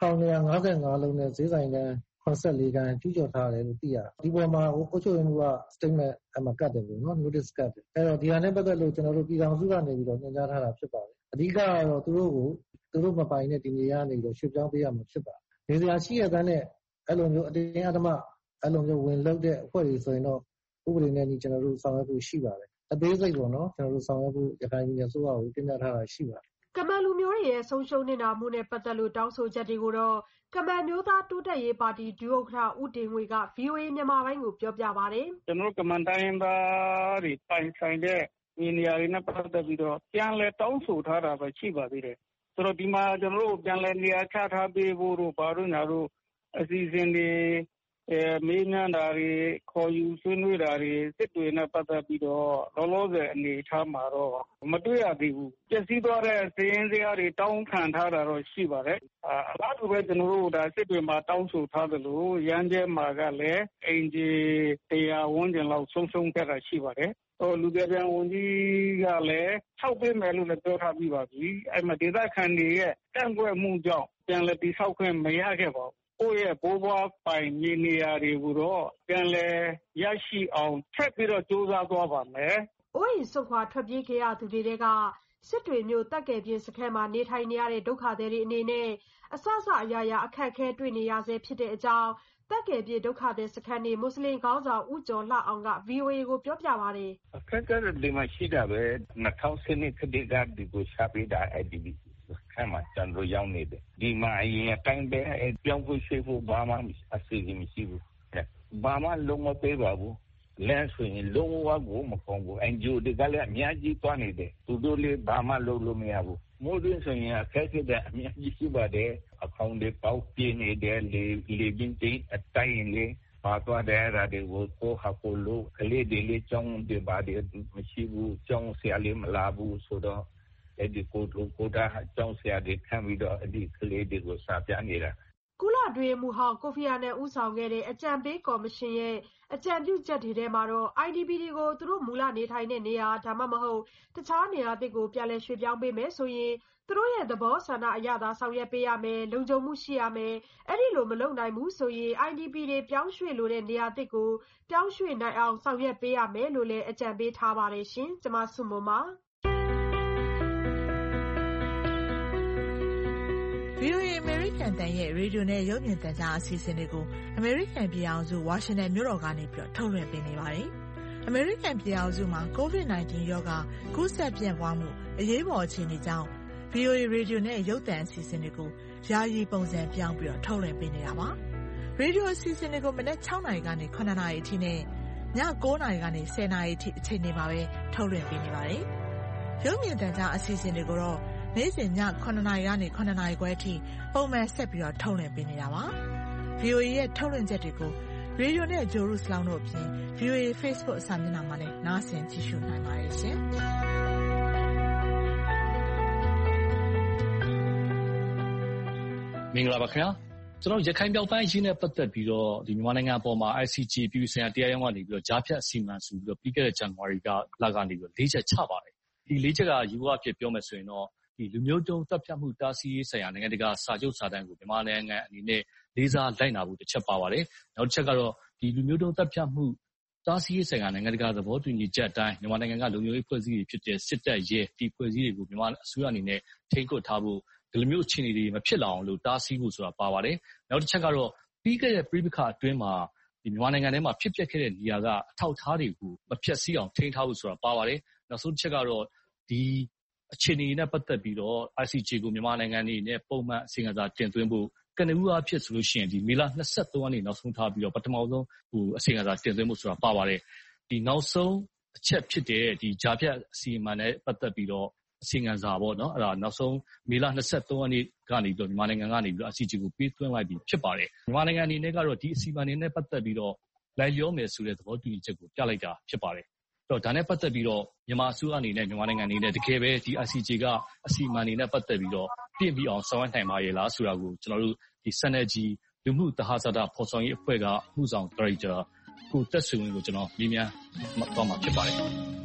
1255လုံးနဲ့ဈေးဆိုင်က84ခန်းကျူးကျော်ထားတယ်လို့သိရတယ်ဒီပေါ်မှာအုပ်ချုပ်ရေးမှူးက statement အမှကတ်တယ်ပေါ့နော် notice ကတ်တယ်အဲ့တော့ဒီဟာနဲ့ပတ်သက်လို့ကျွန်တော်တို့ပြည်ထောင်စုကနေပြီးတော့ညွှန်ကြားထားတာဖြစ်ပါတယ်အဓိကကတော့သူတို့မပိုင်တဲ့ဒီနေရာကနေပြီးတော့ရွှေ့ပြောင်းပေးရမှာဖြစ်ပါတယ်နေစရာရှိရတဲ့နဲ့အဲ့လိုမျိုးအတင်းအဓမ္မအဲ့လိုမျိုးဝင်လုပ်တဲ့အဖွဲ့တွေဆိုရင်တော့ဥပဒေနဲ့ညီကျွန်တော်တို့ဆောင်ရွက်ဖို့ရှိပါတယ်အသေးစိတ်ပေါ့နော်ကျွန်တော်တို့ဆောင်ရွက်ဖို့ရခိုင်ပြည်နယ်စိုးရကိုတင်ပြထားတာရှိပါတယ်ကမန်လူမျိုးတွေရဲ့ဆုံးရှုံးနေတာမှုနဲ့ပတ်သက်လို့တောင်းဆိုချက်တွေကိုတော့ကမန်မျိုးသားတိုးတက်ရေးပါတီဒုဥက္ကဋ္ဌဦးတင်ငွေက VOA မြန်မာပိုင်းကိုပြောပြပါတယ်ကျွန်တော်ကမန်တိုင်းသားတွေပိုင်ဆိုင်တဲ့ညီနေရာတွေနဲ့ပတ်သက်ပြီးတော့ပြန်လဲတောင်းဆိုထားတာပဲရှိပါသေးတယ်ဆိုတော့ဒီမှာကျွန်တော်တို့ပြန်လဲနေရာချထားပေးဖို့တို့ဘာလို့ညာတို့အစီအစဉ်တွေမေးမြန်းတာတွေခေါ်ယူဆွေးနွေးတာတွေစစ်တွေနဲ့ပတ်သက်ပြီးတော့လောလောဆယ်အနေထားမှာတော့မတွေ့ရသေးဘူးပျက်စီးသွားတဲ့စည်ရင်းစရာတွေတောင်းခံထားတာတော့ရှိပါတယ်အလားတူပဲကျွန်တော်တို့ဒါစစ်တွေမှာတောင်းဆိုထားသလိုရန်ကျဲမှာကလည်းအင်ဂျီ100ဝန်းကျင်လောက်ဆုံးရှုံးခဲ့တာရှိပါတယ်လူကြပြန်ဝန်ကြီးကလည်း6ပေးမယ်လို့လည်းပြောထားပြီးပါပြီအဲ့မှာဒေသခံတွေရဲ့ကန့်ကွက်မှုကြောင့်ပြန်လည်တိဆောက်ခွင့်မရခဲ့ပါဘူးကိုယ့်ရဲ့ဘိုးဘွားပိုင်မြေနေရာတွေကိုတော့ပြန်လည်ရရှိအောင်ထပ်ပြီးတော့စူးစမ်းသွားပါမယ်။အိုးအိမ်ဆွန့်ခွာထွက်ပြေးခဲ့ရသူတွေကစစ်တွေမျိုးတက်ကယ်ပြင်းစခန်းမှာနေထိုင်နေရတဲ့ဒုက္ခသည်တွေအနေနဲ့အဆအရာရာအခက်အခဲတွေ့နေရဆဲဖြစ်တဲ့အကြောင်းတက်ကယ်ပြင်းဒုက္ခသည်စခန်းနေမွတ်စလင်ခေါင်းဆောင်ဦးကျော်လှအောင်က VOA ကိုပြောပြပါတယ်။အခက်အခဲတွေမှရှိတာပဲ2012ခတိကဒီကိုရှားပေးတာ IDPခံမှာကျွန်တော်ရောက်နေတယ်ဒီမှာအရင်အတိုင်းပဲပြောင်းဖို့ရှိဖို့ဘာမှအစီအစဉ်မရှိဘူးဘာမှလုံးမပေးပါဘူးလမ်းဆိုရင်လုံးဝကိုမကောင်းဘူး NGO တွေကလည်းအများကြီးတွားနေတယ်သူတို့လည်းဘာမှလုပ်လို့မရဘူးမိုးတွင်းဆိုရင်အခက်အခဲတွေအများကြီးရှိပါတယ်အကောင့်တွေပေါက်ပြနေတယ်လေပင်တိအတိုင်းလေးပါသွားတဲ့ရာတွေကိုကိုဟာကိုလိုကလေးတွေလေးကြောင်းတွေပါတယ်မရှိဘူးကြောင်းဆရာလေးမလာဘူးဆိုတော့အဲ့ဒီကိုတာကြောင်းဆရာတွေခံပြီးတော့အဲ့ဒီကလေးတွေကိုစာပြနေတာကုလအတွင်းမူဟောင်းကိုဖီအာနန်ဦးဆောင်ခဲ့တဲ့အကြံပေးကော်မရှင်ရဲ့အကြံပြုချက်တွေထဲမှာတော့ IDP တွေကိုသူတို့မူလနေထိုင်တဲ့နေရာဒါမှမဟုတ်တခြားနေရာတစ်ကိုပြန်လည်ရွှေ့ပြောင်းပေးမယ်ဆိုရင်သူတို့ရဲ့သဘောဆန္ဒအရသာဆောင်ရွက်ပေးရမယ်လုံခြုံမှုရှိရမယ်အဲ့ဒီလိုမလုပ်နိုင်ဘူးဆိုရင် IDP တွေပြောင်းရွှေ့လိုတဲ့နေရာတစ်ကိုပြောင်းရွှေ့နိုင်အောင်ဆောင်ရွက်ပေးရမယ်လို့လည်းအကြံပေးထားပါတယ်ရှင်ကျွန်မဆုမွန်ပါ VOA American တန်ရဲ့ရေဒီယိုနဲ့ရုပ်မြင်သံကြားအစီအစဉ်တွေကို American ပြည်အောင်စု Washington မြို့တော်ကနေပြီးတော့ထုတ်လွှင့်ပေးနေပါတယ်။ American ပြည်အောင်စုမှာ COVID-19 ရောဂါကူးစက်ပြန့်ပွားမှုအရေးပေါ်အခြေအနေကြောင့် VOA ရေဒီယိုနဲ့ရုပ်သံအစီအစဉ်တွေကိုယာယီပုံစံပြောင်းပြီးတော့ထုတ်လွှင့်ပေးနေတာပါ။ရေဒီယိုအစီအစဉ်တွေကိုမနက်6နာရီကနေ9နာရီအထိနဲ့ည9နာရီကနေ10နာရီအထိအချိန်တွေမှာပဲထုတ်လွှင့်ပေးနေပါတယ်။ရုပ်မြင်သံကြားအစီအစဉ်တွေကိုတော့နေ့စဉ်ည9နာရီကနေ9နာရီခွဲအထိပုံမှန်ဆက်ပြီးတော့ထုတ်လွှင့်ပေးနေတာပါ။ VOA ရဲ့ထုတ်လွှင့်ချက်တွေကိုရေဒီယိုနဲ့ဂျိုရုစလောင်းတို့အပြင် VOA Facebook အစာမျက်နှာမှာလည်းနားဆင်ကြည့်ရှုနိုင်ပါတယ်ရှင်။မင်္ဂလာပါခင်ဗျာကျွန်တော်ရခိုင်မြောက်ပိုင်းအရေးနဲ့ပတ်သက်ပြီးတော့ဒီမြန်မာနိုင်ငံအပေါ်မှာ ICJ ပြည်ပဆိုင်ရာတရားရုံးကနေပြီးတော့ကြားဖြတ်အစီအမံဆိုပြီးတော့ပြီးခဲ့တဲ့ဇန်နဝါရီလကနေပြီးတော့၄ချက်ချပါတယ်ဒီ၄ချက်ကယူဝအဖြစ်ပြောမယ်ဆိုရင်တော့ဒီလူမျိုးတုံးတပ်ဖြတ်မှုတားဆီးရေးဆိုင်ရာနိုင်ငံတကာစာချုပ်စာတမ်းကိုမြန်မာနိုင်ငံအနေနဲ့လေးစားလိုက်နာဖို့တစ်ချက်ပါပါတယ်နောက်တစ်ချက်ကတော့ဒီလူမျိုးတုံးတပ်ဖြတ်မှုတားဆီးရေးဆိုင်ရာနိုင်ငံတကာသဘောတူညီချက်အတိုင်းမြန်မာနိုင်ငံကလူမျိုးရေးဖွဲ့စည်းတွေဖြစ်တဲ့စစ်တပ်ရဲဒီဖွဲ့စည်းတွေကိုမြန်မာအစိုးရအနေနဲ့ထိန်းကွပ်ထားဖို့ဒီလိုမျိုးအခြေအနေတွေမဖြစ်လာအောင်လို့တားဆီးဖို့ဆိုတာပါပါတယ်။နောက်တစ်ချက်ကတော့ပြီးခဲ့တဲ့ပြည်ပခါအတွင်းမှာဒီမြန်မာနိုင်ငံထဲမှာဖြစ်ပျက်ခဲ့တဲ့နေရာကအထောက်အထားတွေကိုမဖျက်ဆီးအောင်ထိန်းထားဖို့ဆိုတာပါပါတယ်။နောက်ဆုံးတစ်ချက်ကတော့ဒီအခြေအနေနဲ့ပတ်သက်ပြီးတော့ ICJ ကိုမြန်မာနိုင်ငံအနေနဲ့ပုံမှန်အစီအစဉ်တင်သွင်းဖို့ကနဦးအဖြစ်ဆိုလို့ရှိရင်ဒီမေလ23ရက်နေ့နောက်ဆုံးထားပြီးတော့ပထမဆုံးအစီအစဉ်တင်သွင်းဖို့ဆိုတာပါပါတယ်။ဒီနောက်ဆုံးအချက်ဖြစ်တဲ့ဒီဂျာဖြတ်အစီအမံနဲ့ပတ်သက်ပြီးတော့အစီအစဉ်စာပေါ့နော်အဲ့ဒါနောက်ဆုံးမေလ23ရက်နေ့ကနေပြီးတော့မြန်မာနိုင်ငံကနေပြီးတော့ ICJ ကိုပေးသွင်းလိုက်ပြီးဖြစ်ပါတယ်မြန်မာနိုင်ငံအနေနဲ့ကတော့ဒီအစီအမံတွေနဲ့ပတ်သက်ပြီးတော့လိုက်လျောမယ်ဆိုတဲ့သဘောတူညီချက်ကိုပြလိုက်တာဖြစ်ပါတယ်အဲ့တော့ဒါနဲ့ပတ်သက်ပြီးတော့မြန်မာအစိုးရအနေနဲ့မြန်မာနိုင်ငံအနေနဲ့တကယ်ပဲဒီ ICJ ကအစီအမံတွေနဲ့ပတ်သက်ပြီးတော့ပြင်ပြီးအောင်ဆောင်ရွက်နိုင်ပါရဲ့လားဆိုတာကိုကျွန်တော်တို့ဒီ Synergy လူမှုသဟဇာတဖော်ဆောင်ရေးအဖွဲ့ကမှုဆောင်ဒါရိုက်တာကိုတက်ဆွေဝင်းကိုကျွန်တော်မြင်မြန်သွားမှာဖြစ်ပါတယ်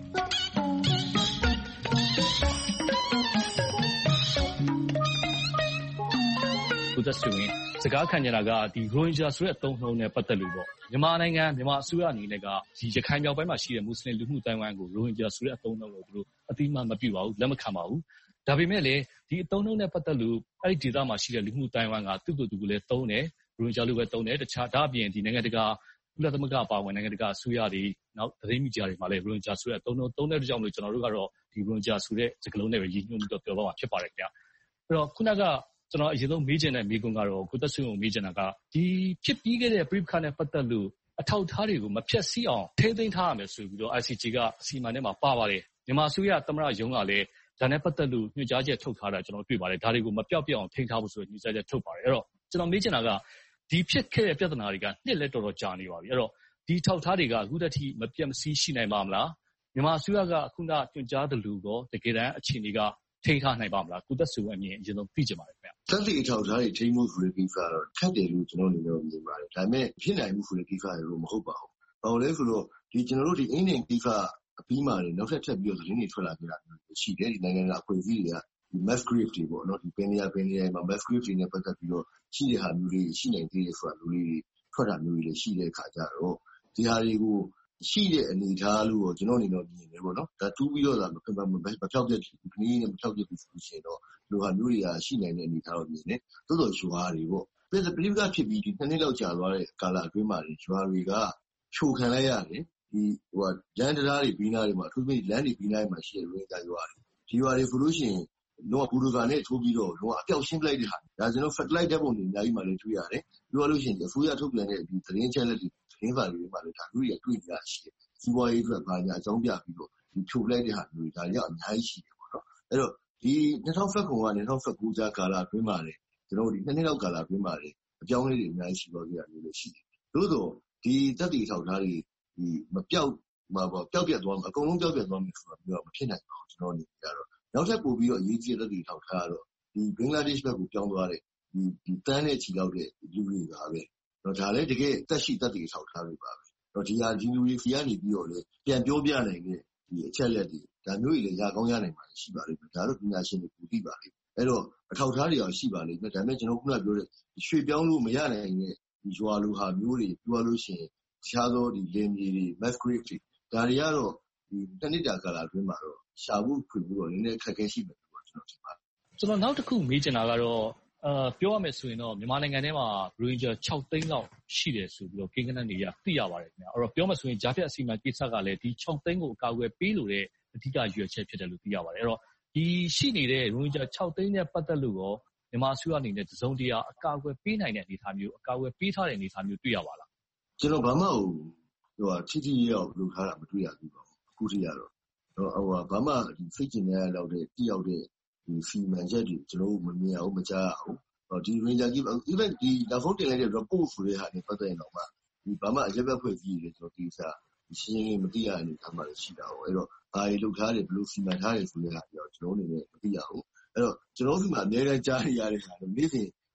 ကိုသက်ဆွေဝင်စကားခံကြတာကဒီရိုဟင်ဂျာဆိုတဲ့အသုံးနှုန်းနဲ့ပတ်သက်လို့ပေါ့မြန်မာနိုင်ငံမြန်မာအစိုးရအနေနဲ့ကဒီရခိုင်မြောက်ပိုင်းမှာရှိတဲ့မွတ်စလင်လူမှုတိုင်းဝိုင်းကိုရိုဟင်ဂျာဆိုတဲ့အသုံးနှုန်းကိုသူတို့အတိအမှန်မပြုပါဘူးလက်မခံပါဘူးဒါပေမဲ့လည်းဒီအသုံးနှုန်းနဲ့ပတ်သက်လို့အဲ့ဒီဒေသမှာရှိတဲ့လူမှုတိုင်းဝိုင်းကသူ့ကိုယ်သူကိုလည်းသုံးတယ်ရိုဟင်ဂျာလိုပဲသုံးတယ်တခြားဒါအပြင်ဒီနိုင်ငံတကာကုလသမဂ္ဂပါဝင်နိုင်ငံတကာအစိုးရတွေနောက်သတင်းမီဒီယာတွေမှာလည်းရိုဟင်ဂျာဆိုတဲ့အသုံးနှုန်းသုံးတဲ့ကြောင့်လို့ကျွန်တော်တို့ကတော့ဒီရိုဟင်ဂျာဆိုတဲ့စကားလုံးနဲ့ပဲရည်ညွှန်းပြီးတော့ပြောပါမှာဖြစ်ပါတယ်ခင်ဗျအဲ့တော့ခုနကကျွန်တော်အရင်ဆုံးမေးချင်တဲ့မေးခွန်းကတော့ကိုသက်ဆွေကိုမေးချင်တာကဒီဖြစ်ပြီးခဲ့တဲ့ပြည်ပခါနဲ့ပတ်သက်လို့အထောက်အထားတွေကိုမဖြတ်စည်းအောင်ထိန်းသိမ်းထားရမယ်ဆိုပြီးတော့ ICJ ကအစီအမံထဲမှာပါပါတယ်မြန်မာအစိုးရသမ္မတရုံးကလည်းဒါနဲ့ပတ်သက်လို့ညွှန်ကြားချက်ထုတ်ထားတာကျွန်တော်တွေ့ပါတယ်ဒါတွေကိုမပြောက်ပြအောင်ထိန်းထားဖို့ဆိုတဲ့ညွှန်ကြားချက်ထုတ်ပါတယ်အဲ့တော့ကျွန်တော်မေးချင်တာကဒီဖြစ်ခဲ့တဲ့ပြဿနာတွေကနှစ်လက်တော်တော်ကြာနေပါပြီအဲ့တော့ဒီထောက်ထားတွေကအခုတည်းကမပြတ်မစည်းရှိနိုင်ပါမလားမြန်မာအစိုးရကအခုနညွှန်ကြားတယ်လို့ကောတကယ်တမ်းအခြေအနေကထိန်းထားနိုင်ပါမလားကိုသက်ဆွေအမြင်အရင်ဆုံးသိချင်ပါတယ်ခင်ဗျသက်သေအထောက်အထားတွေထိန်းမှုဆိုတဲ့ကိစ္စတော့ခက်တယ်လို့ကျွန်တော်အနေနဲ့မြင်ပါတယ်ဒါပေမဲ့ဖြစ်နိုင်မှုဆိုတဲ့ကိစ္စတွေတော့မဟုတ်ပါဘူးဘာလို့လဲဆိုတော့ဒီကျွန်တော်တို့ဒီအင်းနေကိစ္စအပြီးမှလည်းနောက်ထပ်ပြီးတော့သတင်းတွေထွက်လာကြတာရှိတယ်ဒီနိုင်ငံကအဖွဲ့အစည်းတွေကဒီ mass grave တွေပေါ့နော်ဒီပင်နေရာမှာ mass grave တွေနဲ့ပတ်သက်ပြီးတော့ရှိတဲ့ဟာမျိုးတွေရှိနိုင်သေးတယ်ဆိုတာမျိုးတွေထွက်တာမျိုးတွေရှိတဲ့အခါကျတော့ဒီဟာတွေကိုရှိတဲ့အနေအထားလို့ကျွန်တော်အနေနဲ့မြင်တယ်ပေါ့နော်ဒါတူးပြီးတော့မဖြောက်ပြက်ဘူးခဏနဲ့မဖြောက်ပြက်ဘူးဆိုလို့ရှိရင်တော့ဒီဟာမျိုးတွေကရှိနိုင်တဲ့အနေအထားတော့မြင်တယ်သို့တော်ရွာတွေပေါ့ပြည်ကဖြစ်ပြီးဒီ2နှစ်လောက်ကြာသွားတဲ့ကာလအတွင်းမှာရွာတွေကချိုခံလိုက်ရတယ်ဒီလမ်းတရားတွေဘီနာတွေမှာအထူးသဖြင့်လမ်းတွေဘီနာတွေမှာရှိတဲ့ဝင်ကြရွာတွေဒီရွာတွေဆိုလို့ရှိရင်တော့ဘူဒိုကာနဲ့ထိုးပြီးတော့အပြောက်ရှင်းပလိုက်တဲ့ဟာဒါကျွန်တော် fertilizer တဲ့ပုံတွေအများကြီးမှလည်းတွေ့ရတယ်ပြောလို့ရှိရင်အစိုးရထုတ်ပြန်တဲ့ဒီသတင်းချက်လက်တွေသတင်းစာတွေမှာလည်းဒါမျိုးတွေတွေ့နေရရှိတယ်စီးပွားရေးအတွက်ဘာညာအကြောင်းပြပြီးတော့ဒီဖြိုပလိုက်တဲ့ဟာမျိုးတွေဒါကြောင့်အများကြီးရှိတယ်ပေါ့နော်အဲ့တော့ဒီ2019ကနေ2019ကြားကာလအတွင်းမှာလည်းကျွန်တော်တို့ဒီ2နှစ်လောက်ကာလအတွင်းမှာလည်းအပြောင်းအလဲတွေအများကြီးရှိသွားကြတာမျိုးလည်းရှိတယ်သို့တော့ဒီသက်တည်ထောက်ထားတွေဒီမပြောက်ပျက်သွားမှာအကုန်လုံးပျောက်ပျက်သွားမှာဆိုတာမျိုးတော့မဖြစ်နိုင်ပါဘူးကျွန်တော်အနေနဲ့ကတော့နောက်ထပ်ပို့ပြီးတော့အရေးကြီးတဲ့သက်တည်ထောက်ထားတော့ဒီဘင်္ဂလားဒေ့ရှ်ဘက်ကိုပြောင်းသွားတဲ့ဒီတန်းနဲ့ချီလောက်တဲ့လူတွေပါပဲတော့ဒါလည်းတကယ်သက်ရှိသက်တည်ထောက်ထားတွေပါပဲတော့ဒီလူတွေစီကနေပြီးတော့လေပြန်ပြောပြနိုင်တဲ့ဒီအချက်လက်တွေဒါမျိုးတွေလည်းရကောင်းရနိုင်ပါရှိပါလိမ့်မယ်ဒါတော့ပညာရှင်တွေသိပါလိမ့်မယ်အဲ့တော့အထောက်ထားတွေအောင်ရှိပါလိမ့်မယ်ဒါပေမဲ့ကျွန်တော်ခုနပြောတဲ့ရွှေပြောင်းလို့မရနိုင်တဲ့ဒီရွာလိုဟာမျိုးတွေပြောလို့ရှိရင်တခြားသောဒီလင်းမြေတွေ mass grave တွေဒါတွေကတော့ဒီတစ်နှစ်တာကာလအတွင်းမှာတော့ရှာဖို့ဖွင့်ဖို့တော့နည်းနည်းခက်ခဲရှိမယ်လို့ကျွန်တော်ထင်ပါတယ်ကျွန်တော်နောက်တစ်ခုမေးချင်တာကတော့ပြောရမယ်ဆိုရင်တော့မြန်မာနိုင်ငံထဲမှာရိုဟင်ဂျာ6သိန်းလောက်ရှိတယ်ဆိုပြီးတော့ကိန်းဂဏန်းတွေသိရပါတယ်ခင်ဗျာအဲ့တော့ပြောမယ်ဆိုရင်ဂျာဖြတ်အစီအမံကိစ္စကလည်းဒီ6သိန်းကိုအကာအကွယ်ပေးလို့တဲ့အဓိကရွေးချက်ဖြစ်တယ်လို့သိရပါတယ်အဲ့တော့ဒီရှိနေတဲ့ရိုဟင်ဂျာ6သိန်းနဲ့ပတ်သက်လို့ရောမြန်မာအစိုးရအနေနဲ့တစုံတရာအကာအကွယ်ပေးနိုင်တဲ့အနေအထားမျိုးအကာအကွယ်ပေးထားတဲ့အနေအထားမျိုးတွေ့ရပါလားကျွန်တော်ဘာမှထိထိရောက်လုပ်ထားတာမတွေ့ရဘူးပေါ့အခုထိရတော့ဘာမှဒီစိတ်ကျင်ရလောက်တဲ့တိရောက်တဲ့ဒီစီမံချက်တွေကျွန်တော်မမြင်အောင်မကြားအောင်ဒီ ranger ကြီး even ဒီနောက်ဆုံးတင်လိုက်တဲ့ report ဆိုတဲ့ဟာနဲ့ပတ်သက်ရင်တော့ဒီဘာမှအရက်ဘက်ဖွဲ့ကြီးတွေကျွန်တော်ဒီစားရှင်းရှင်းမသိရတဲ့အနေအထားမှလည်းရှိတာပေါ့အဲ့တော့ဘာတွေလုပ်ထားတယ်ဘယ်လိုစီမံထားတယ်ဆိုတဲ့ဟာပြောကျွန်တော်အနေနဲ့မသိရဘူးအဲ့တော့ကျွန်တော်ဒီမှာအများကြီးကြားနေရတဲ့ဟာနေ့စဉ်ဒီ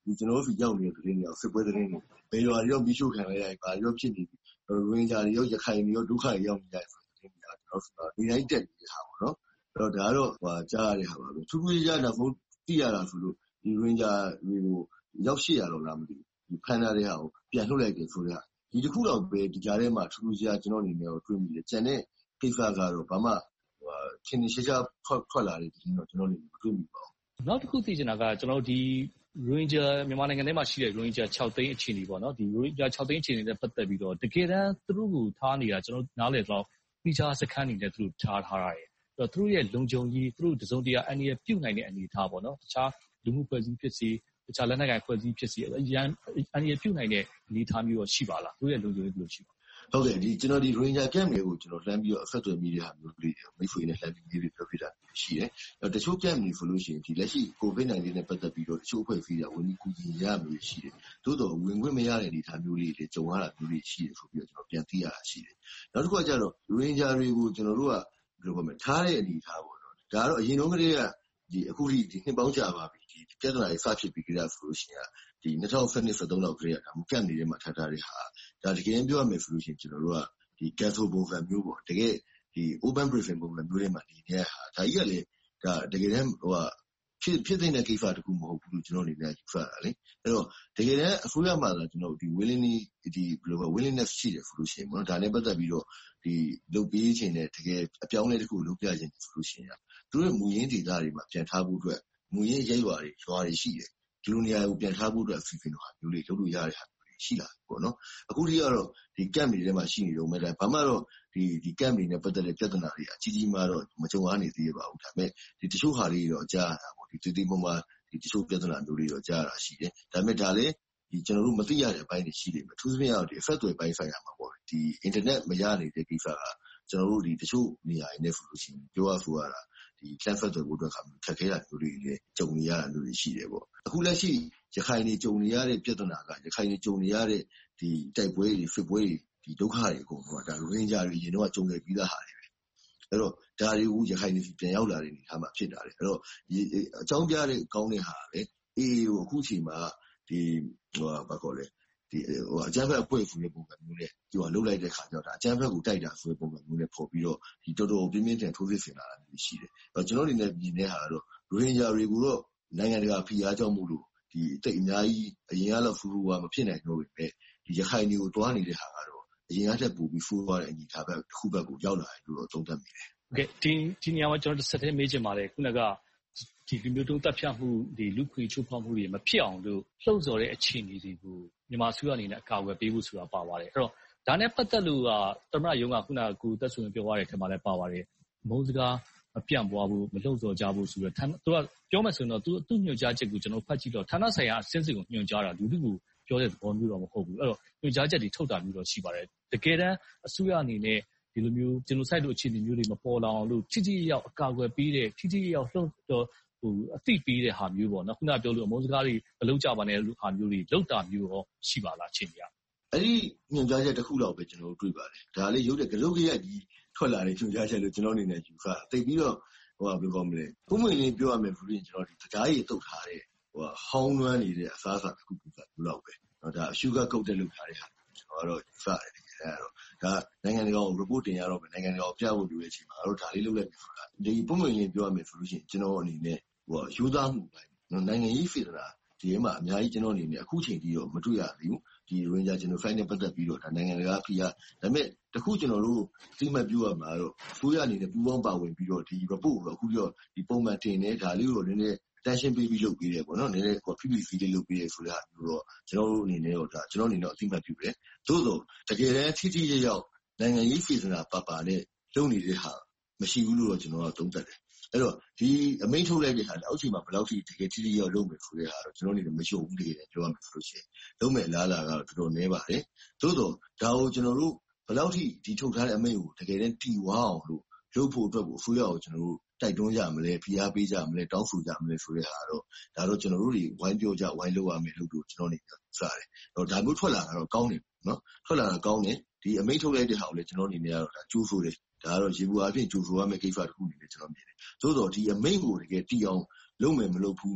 ကျွန်တော်တို့ရောက်နေတဲ့သတင်းတွေစစ်ပွဲသတင်းတွေဘယ်ရွာတွေရောက်ပြီးရှုခံလိုက်ရပါရောဖြစ်နေပြီရိုဟင်ဂျာတွေရောက်ရခိုင်တွေရောက်ဒုက္ခတွေရောက်နေကြတယ်ဆိုတဲ့သတင်းတွေကကျွန်တော်တို့ဒီတိုင်းတက်နေတာပေါ့နော်အဲ့တော့ဒါကတော့ကြားရတဲ့ဟာပါပဲထူးထူးခြားခြားနောက်ဆုံးသိရတာဆိုလို့ဒီရိုဟင်ဂျာတွေကိုရောက်800လောက်လားမသိဘူးဒီဖမ်းထားတဲ့ဟာကိုပြန်ထုတ်လိုက်တယ်ဆိုတော့ဒီတစ်ခုတော့ပဲဒီကြားထဲမှာထူးထူးခြားကျွန်တော်အနေနဲ့တွေ့မိတယ်ကျန်တဲ့ကိစ္စကတော့ဘာမှထင်ရှားထွက်လာတဲ့ဒီတော့ကျွန်တော်လည်းမတွေ့မိပါဘူးနောက်တစ်ခုသိချင်တာကကျွန်တော်ဒီရိုဟင်ဂျာမြန်မာနိုင်ငံထဲမှာရှိတဲ့ရိုဟင်ဂျာ6သိန်းအခြေအနေပေါ့နော်ဒီရိုဟင်ဂျာ6သိန်းအခြေအနေနဲ့ပတ်သက်ပြီးတော့တကယ်တမ်းသူတို့ကိုထားနေတာကျွန်တော်နားလည်တော့ပြီးခြားစခန်းနေနဲ့သူတို့ထားရတယ်အဲ့တော့သူတို့ရဲ့လုံခြုံရေးသူတို့တစုံတရာအန္တရာယ်ပြုတ်နိုင်တဲ့အနေအထားပေါ့နော်တခြားလူမှုဖွဲ့စည်းဖြစ်စီတခြားလက်နက်ကိုင်ဖွဲ့စည်းဖြစ်စီအန္တရာယ်ပြုတ်နိုင်တဲ့အနေအထားမျိုးတော့ရှိပါလားသူတို့ရဲ့လုံခြုံရေးဘယ်လိုရှိပါဟုတ်ကဲ့ကျွန်တော်ဒီရိုဟင်ဂျာကမ်တွေကိုကျွန်တော်လှမ်းပြီးတော့အဆက်အသွယ်မိတဲ့ဟာမျိုးလေးမိတ်ဆွေနဲ့လှမ်းပြီးပြောပြတာရှိတယ်။တချို့ကမ်တွေဆိုလို့ရှိရင်ဒီလက်ရှိ COVID-19 နဲ့ပတ်သက်ပြီးတော့တချို့အဖွဲ့အစည်းတွေဝင်ပြီးကူညီရမျိုးရှိတယ်။သို့တော့ဝင်ခွင့်မရတဲ့အနေအထားမျိုးလေးတွေကြုံရတာမျိုးတွေရှိတယ်ဆိုပြီးတော့ကျွန်တော်ပြန်သိရတာရှိတယ်။နောက်တစ်ခုကကျတော့ရိုဟင်ဂျာတွေကိုကျွန်တော်တို့ကဘယ်လိုပြောမလဲထားတဲ့အနေအထားပေါ့နော်။ဒါကတော့အရင်တုန်းကတည်းကအခုထိဒီနှစ်ပေါင်းကြာပါပြီဒီပြဿနာတွေစဖြစ်ပြီးကြတာဆိုလို့ရှိရင်ဒီ2012-13လောက်ကတည်းကဒါကမ်တွေထဲမှာထားထားတဲ့ဟာဒါတကယ်ပြောရမယ်ဆိုလို့ရှိရင်ကျွန်တော်တို့ကဒီ cancel ပုံစံမျိုးပေါ့တကယ်ဒီ open briefing ပုံစံမျိုးတွေမှာနေနေတဲ့ဟာဒါကြီးကလေဒါတကယ်တမ်းဖြစ်တဲ့ကိစ္စတခုမဟုတ်ဘူးလို့ကျွန်တော်အနေနဲ့ယူဆတာလေအဲ့တော့တကယ်တမ်းအစိုးရမှာကျွန်တော်ဒီ willingness ရှိတယ်ဆိုလို့ရှိရင်ပေါ့နော်ဒါနဲ့ပတ်သက်ပြီးတော့ဒီလုပ်ပေးခြင်းနဲ့တကယ်အပြောင်းအလဲတစ်ခုလုပ်ပြခြင်းဆိုလို့ရှိရင်သူတို့မူရင်းဒေသတွေမှာပြန်ထားဖို့အတွက်မူရင်းရဲရွာတွေရှိတယ်ဒီလိုနေရာကိုပြန်ထားဖို့အတွက်အစီအစဉ်တွေဟာမျိုးလေးလုပ်လို့ရတဲ့ဟာရှိလာပေါ့နော်အခုထိကတော့ဒီကမ်တွေထဲမှာရှိနေတော့မဲ့ဒါဘာမှတော့ဒီကမ်တွေနဲ့ပတ်သက်တဲ့ပြဿနာတွေအကြီးကြီးမှတော့မကြုံရနေသေးပါဘူးဒါပေမဲ့ဒီတချို့ဟာတွေတော့ကြားရတာပေါ့ဒီတိမမဒီတချို့ပြဿနာမျိုးတွေတော့ကြားရတာရှိတယ်ဒါပေမဲ့ဒါလည်းဒီကျွန်တော်တို့မသိရတဲ့အပိုင်းတွေရှိနေမှာအထူးသဖြင့်တော့ဒီအဆက်အသွယ်ပိုင်းဆိုင်ရာမှာပေါ့ဒီ internet မရနေတဲ့ကိစ္စကကျွန်တော်တို့ဒီတချို့နေရာတွေနဲ့ဆိုလို့ရှိရင်ပြောရဆိုရတာဒီ transfer တွေဘုအတွက်ခါမျိုးထက်ခဲတာမျိုးတွေလည်းကြုံနေရတာမျိုးတွေရှိတယ်ပေါ့အခုလက်ရှိရခိုင်တွေကြုံနေရတဲ့ပြဿနာကရခိုင်တွေကြုံနေရတဲ့ဒီတိုက်ပွဲတွေစစ်ပွဲတွေဒီဒုက္ခတွေအကုန်လုံးကဒါရိုဟင်ဂျာတွေရင်တော့ကြုံခဲ့ပြီးသားဟာတွေပဲအဲ့တော့ဒါတွေကိုရခိုင်တွေပြန်ရောက်လာတဲ့အနေအထားမှာဖြစ်တာလေအဲ့တော့အကြောင်းပြတဲ့ကောင်းတဲ့ဟာလေအေးကိုအခုချိန်မှာဒီဘာခေါ်လဲဒီအကြမ်းဖက်အဖွဲ့အစည်းရဲ့ပုံစံမျိုးနဲ့ဒီဟာလှုပ်လိုက်တဲ့ခါကျတော့ဒါအကြမ်းဖက်ကိုတိုက်တာဆိုတဲ့ပုံစံမျိုးနဲ့ပေါ်ပြီးတော့ဒီတော်တော်ပြင်းပြင်းထန်ထိုးစစ်ဆင်လာတာမျိုးရှိတယ်အဲ့တော့ကျွန်တော်အနေနဲ့မြင်တဲ့ဟာကတော့ရိုဟင်ဂျာတွေကိုတော့နိုင်ငံတကာဖိအားကြောင့်မို့လို့ဒီတိတ်အများကြီးအရင်ကတော့ဖူဖူမဖြစ်နိုင်တော့ပေမဲ့ဒီရခိုင်တွေကိုတွားနေတဲ့ဟာကတော့အရင်ကတည်းကပိုပြီးဖူးသွားတဲ့အနေအထားပဲတစ်ခုဘက်ကိုရောက်လာတယ်လို့တော့သုံးသပ်မိတယ်။ဟုတ်ကဲ့ဒီနေရာမှာကျွန်တော်တစ်ဆက်တည်းမေးချင်ပါတယ်ခုနကဒီလူမျိုးတုံးတပ်ဖြတ်မှုဒီလူခွေချိုးဖောက်မှုတွေမဖြစ်အောင်လို့လှုံ့ဆော်တဲ့အခြေအနေတွေကိုမြန်မာစုရအနေနဲ့အကာအကွယ်ပေးဖို့ဆိုတာပါပါတယ်အဲ့တော့ဒါနဲ့ပတ်သက်လို့သမ္မတရုံးကခုနကကိုသက်ဆွေပြောသွားတဲ့ထဲမှာလည်းပါပါတယ်မုန်းစကားမပြန့်ပွားဘူးမလှုံ့ဆော်ကြဘူးဆိုတော့သူကပြောမယ်ဆိုရင်တော့သူ့ညွှန်ကြားချက်ကိုကျွန်တော်ဖတ်ကြည့်တော့ဌာနဆိုင်ရာအဆင့်ကိုညွှန်ကြားတာလူထုကိုပြောတဲ့သဘောမျိုးတော့မဟုတ်ဘူးအဲ့တော့ညွှန်ကြားချက်တွေထုတ်တာမျိုးတော့ရှိပါတယ်တကယ်တမ်းအစိုးရအနေနဲ့ဒီလိုမျိုးဂျီနိုဆိုက်တို့အခြေအနေမျိုးတွေမပေါ်လာအောင်လို့ထိထိရောက်အကာအကွယ်ပေးတဲ့ထိထိရောက်လှုံ့ဆော်အသိပေးတဲ့ဟာမျိုးပေါ့နော်ခုနပြောလို့အမုန်းစကားတွေမလုပ်ကြပါနဲ့လို့ဟာမျိုးတွေလုပ်တာမျိုးရောရှိပါလားချင်းကြီးအဲ့ဒီညွှန်ကြားချက်တစ်ခုလောက်ပဲကျွန်တော်တို့တွေ့ပါတယ်ဒါလေးရုပ်တဲ့ကလုတ်ရက်ကြီးထွက်လာတဲ့ညွှန်ကြားချက်လို့ကျွန်တော်အနေနဲ့ယူဆသိပြီးတော့ဘယ်လိုကောင်းမလဲဥမင်းလေးပြောရမယ်ဆိုရင်ကျွန်တော်ဒီတရားရည်တုတ်ထားတဲ့ဟောင်းနှွမ်းနေတဲ့အစားအစာတစ်ခုခုလောက်ပဲဒါရှုဂါကုတ်တဲ့လုပ်ထားတဲ့ဟာကျွန်တော်ကတော့ယူဆတယ်တကယ်တော့ဒါနိုင်ငံတကာကို report တင်ရတော့မယ်နိုင်ငံတကာကိုပြဖို့လိုတဲ့အချိန်မှာတော့ဒါလေးလုပ်လိုက်ပြီဆိုတာဒီပုံမှန်လေးပြောရမယ်ဆိုလို့ရှိရင်ကျွန်တော်အနေနဲ့ယူသားမှုပိုင်းနိုင်ငံရေးစေတနာဒီမှာအများကြီးကျွန်တော်အနေနဲ့အခုချိန်ထိတော့မတွေ့ရသေးဘူးဒီ Ranger Genocide နဲ့ပတ်သက်ပြီးတော့ဒါနိုင်ငံတကာဖိအားဒါပေမဲ့တခုကျွန်တော်တို့သိမှတ်ပြုရမှာတော့ဆိုရအနေနဲ့ပူးပေါင်းပါဝင်ပြီးတော့ဒီ report ကိုအခုတော့ဒီပုံမှန်တင်နေဒါလေးကိုနည်းနည်း attention ပေးပြီးလုပ်ပေးတယ်ပေါ့နော်နည်းနည်း PPC လေးလုပ်ပေးရဆိုတာမျိုးတော့ကျွန်တော်တို့အနေနဲ့တော့ဒါကျွန်တော်အနေနဲ့အသိမှတ်ပြုတယ်သို့သောတကယ်တမ်းထိထိရောက်နိုင်ငံရေးစေတနာပါနဲ့လုပ်နေတဲ့ဟာမရှိဘူးလို့တော့ကျွန်တော်ကသုံးသပ်တယ်အဲ့တော့ဒီအမိန့်ထုတ်လိုက်တဲ့ဟာအောက်ခြေမှာဘယ်လောက်ထိတကယ်ထိထိရောက်လုပ်မယ်ဆိုတဲ့ဟာတော့ကျွန်တော်အနေနဲ့မယုံဘူးတကယ်ပြောရမယ်ဆိုလို့ရှိရင်လုံးမဲ့လားလာကတော့တော်တော်နည်းပါတယ်သို့တော့ဒါကိုကျွန်တော်တို့ဘယ်လောက်ထိဒီထုတ်ထားတဲ့အမိန့်ကိုတကယ်တမ်းတီဝအောင်လို့လုပ်ဖို့အတွက်ကိုအစိုးရကိုကျွန်တော်တို့တိုက်တွန်းကြမလဲဖိအားပေးကြမလဲတောင်းဆိုကြမလဲဆိုတဲ့ဟာတော့ဒါတော့ကျွန်တော်တို့တွေဝိုင်းပြောကြဝိုင်းလုပ်ရမယ်လို့ကျွန်တော်အနေနဲ့စတယ်တော့ဒါမျိုးထွက်လာတာတော့ကောင်းတယ်နော်ထွက်လာတာကောင်းတယ်ဒီအမိန့်ထုတ်လိုက်တဲ့ဟာကိုလည်းကျွန်တော်အနေနဲ့ကတော့ဒါကျိုးဆိုတယ်ဒါကတော့ရေဘူးအပြင်ကျိုးဆိုရမယ့်ကိစ္စတစ်ခုအနေနဲ့ကျွန်တော်မြင်တယ်သို့တော့ဒီအမိန့်ကိုတကယ်တီအောင်လုပ်မယ်မလုပ်ဘူး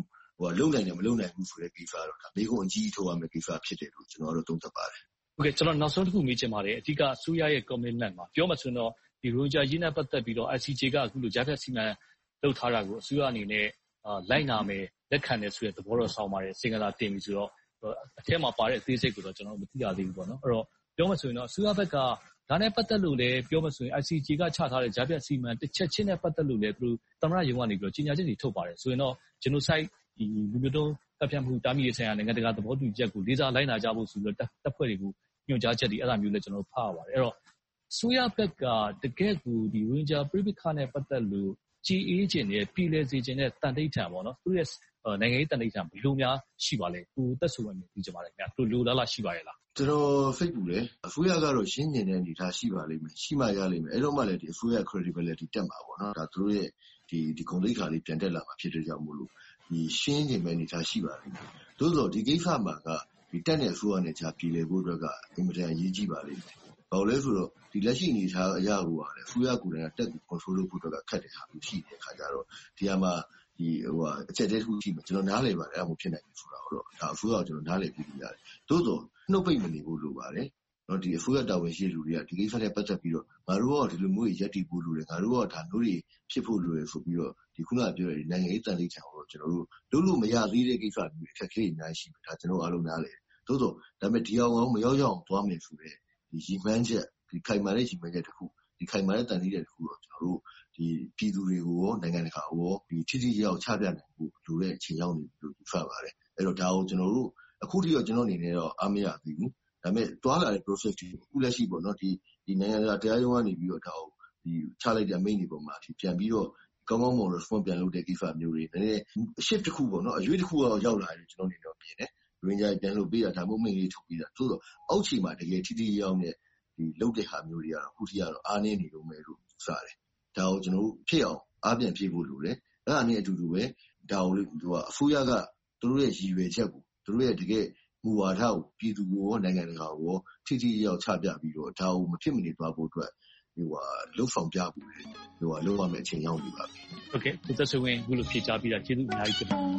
လုံနိုင်တယ်မလုံနိုင်ဘူးဆိုတဲ့ကိစ္စတော့ဒါမိကုံအကြီးထုတ်ရမယ့်ကိစ္စဖြစ်တယ်လို့ကျွန်တော်တို့သုံးသပ်ပါတယ်။ဟုတ်ကဲ့ကျွန်တော်နောက်ဆုံးတစ်ခုမေးချင်ပါတယ်အဓိကအစိုးရရဲ့ commitment မှာပြောမှဆိုရင်တော့ဒီရိုဟင်ဂျာရေးနဲ့ပတ်သက်ပြီးတော့ ICJ ကအခုလိုကြားဖြတ်စီမံလုပ်ထားတာကိုအစိုးရအနေနဲ့လိုက်နာမယ်လက်ခံတယ်ဆိုတဲ့သဘောတော်ဆောင်ပါတယ်စင်္ကာလာတင်ပြီဆိုတော့အထက်မှာပါတဲ့အသေးစိတ်ကိုတော့ကျွန်တော်မသိရသေးဘူးပေါ့နော်အဲ့တော့ပြောမှဆိုရင်တော့အစိုးရဘက်ကဒါနဲ့ပတ်သက်လို့လည်းပြောမှဆိုရင် ICJ ကချထားတဲ့ကြားဖြတ်စီမံတစ်ချက်ချင်းနဲ့ပတ်သက်လို့လည်းသူတို့သမ္မတရုံးကနေပြီးတော့ကြီးညာချက်တွေထုတ်ပါတယ်ဆိုရင်တော့ genocide ဒီလူမျိုးတုံးတပ်ဖြတ်မှုတားမြစ်ရေးဆိုင်ရာနိုင်ငံတကာသဘောတူချက်ကိုလေးစားလိုက်နာကြဖို့ဆိုပြီးတော့တပ်ဖွဲ့တွေကိုညွှန်ကြားချက်တွေအဲ့ဒါမျိုးလည်းကျွန်တော်ဖတ်ရပါတယ်အဲ့တော့အစိုးရဘက်ကတကယ့်ကိုဒီရိုဟင်ဂျာပြည်ပခါနဲ့ပတ်သက်လို့ကြည်အေးခြင်းနဲ့ပြည်လဲစေခြင်းနဲ့တန်တိတ်ထံပေါ့နော်သူရဲ့နိုင်ငံရေးတန်တိတ်ထံဘယ်လိုများရှိပါလဲကိုသက်ဆိုဝင်ပြီးကြပါလိမ့်မယ်သူလိုလားရှိပါရဲ့လားကျွန်တော်စိတ်ပူတယ်အစိုးရကတော့ရှင်းကျင်တဲ့အနေအထားရှိပါလိမ့်မယ်ရှိမှရလိမ့်မယ်အဲ့တော့မှလည်းဒီအစိုးရ credibility တက်မှာပေါ့နော်ဒါသူတို့ရဲ့ဒီဂုဏ်သိက္ခာလေးပြန်တက်လာမှာဖြစ်တဲ့ကြောင့်မို့လို့ဒီရှင်းကျင်မဲ့အနေအထားရှိပါလိမ့်မယ်သို့သော်ဒီကိစ္စမှာကဒီတက်တဲ့အစိုးရနဲ့ကြာပြည်လဲဖို့အတွက်ကအင်မတန်အရေးကြီးပါလိမ့်မယ်ဘာလို့လဲဆိုတော့ဒီလက်ရှိအနေအထားအရာကိုပါတယ်အစိုးရကိုယ်တိုင်ကတက်ပြီး control လုပ်ဖို့အတွက်ကခက်တဲ့ဟာမျိုးရှိတဲ့အခါကျတော့ဒီဟာမှာဒီအချက်တည်းတစ်ခုရှိမှာကျွန်တော်နားလည်ပါတယ်အဲ့ဒါမျိုးဖြစ်နိုင်ဘူးဆိုတာတော့ဒါအစိုးရကကျွန်တော်နားလည်ပြီးရတယ်သို့သော်နှုတ်ပိတ်မနေဖို့လိုပါတယ်နော်ဒီအစိုးရတာဝန်ရှိလူတွေကဒီကိစ္စနဲ့ပတ်သက်ပြီးတော့ငါတို့ကဒီလိုမျိုးရက်တည်ဖို့လိုတယ်ငါတို့ကဒါမျိုးတွေဖြစ်ဖို့လိုတယ်ဆိုပြီးတော့ဒီခုနကပြောတဲ့နိုင်ငံရေးတန်လိမ့်ချောင်တော့ကျွန်တော်တို့လို့မရသေးတဲ့ကိစ္စမျိုးအခက်အခဲတွေအများကြီးရှိတယ်ဒါကျွန်တော်အားလုံးနားလည်သို့သော်ဒါပေမဲ့ဒီအောင်မရောက်ရောက်သွားမယ်ဆိုတဲ့ဒီရည်မှန်းချက်ဒီခိုင်မာတဲ့ရည်မှန်းချက်တစ်ခုဒီခိုင်မာတဲ့တန်လိမ့်တဲ့တစ်ခုတော့ကျွန်တော်တို့ဒီပြည်သူတွေကိုရောနိုင်ငံတကာရောဒီထိထိရောက်ချပြနိုင်ဖို့လိုတဲ့အချိန်ရောက်နေပြီလို့ယူဆပါတယ်အဲ့တော့ဒါကိုကျွန်တော်တို့အခုထိတော့ကျွန်တော်အနေနဲ့တော့အားမရသေးဘူးဒါပေမဲ့တွားလာတဲ့ process တွေအခုလက်ရှိပေါ့နော်ဒီနိုင်ငံတကာတရားရုံးကနေပြီးတော့ဒါကိုဒီချလိုက်တဲ့ main တွေပေါ်မှာပြန်ပြီးတော့ကောင်းကောင်းမွန် response ပြန်လုပ်တဲ့ကိစ္စမျိုးတွေနည်းနည်း shift တစ်ခုပေါ့နော်အရွေးတစ်ခုတော့ရောက်လာတယ်ကျွန်တော်အနေနဲ့ပြင်တယ်ရင်းကြပြန်လုပ်ပေးတာဒါမှမဟုတ် main လေးထုတ်ပေးတာသို့တော့အောက်ခြေမှာတကယ်ထိထိရောက်တဲ့ဒီလုပ်တဲ့ဟာမျိုးတွေကတော့အခုထိကတော့အားနည်းနေလို့မယ်လို့စတယ်ဒါကိုကျွန်တော်တို့ဖြစ်အောင်အားပြန်ဖြည့်ဖို့လိုတယ်အဲ့ဒါနဲ့အတူတူပဲဒါကိုအစိုးရကသူတို့ရဲ့ရည်ရွယ်ချက်ကိုသူတို့ရဲ့တကယ်မူဝါဒကိုပြည်သူကိုနိုင်ငံတကာကိုထိထိရောက်ချပြပြီးတော့ဒါကိုမဖြစ်မနေသွားဖို့အတွက်လှုပ်ဆောင်ပြဖို့လုပ်ရမယ့်အချိန်ရောက်နေပါပြီ။ Okay သူသက်ဆိုရင်အခုလိုဖြေချပြီးတာကျေးဇူးအများကြီးတင်ပါတယ်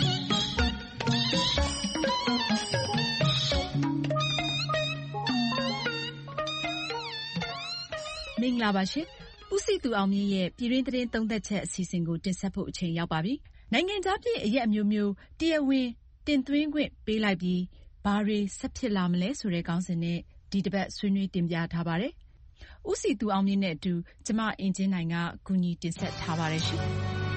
။မင်္ဂလာပါရှင်။ဦးစီသူအောင်မြင့်ရဲ့ပြည်တွင်းသတင်းသုံးသပ်ချက်အစီအစဉ်ကိုတင်ဆက်ဖို့အချိန်ရောက်ပါပြီ။နိုင်ငံခြားပြည်အရက်အမျိုးမျိုးတရားဝင်တင်သွင်းခွင့်ပေးလိုက်ပြီးဘာတွေဆက်ဖြစ်လာမလဲဆိုတဲ့ခေါင်းစဉ်နဲ့ဒီတစ်ပတ်ဆွေးနွေးတင်ပြထားပါတယ်။ဦးစီသူအောင်မြင့်နဲ့အတူကျမအင်ကြင်းနိုင်ကကူညီတင်ဆက်ထားပါတယ်ရှင်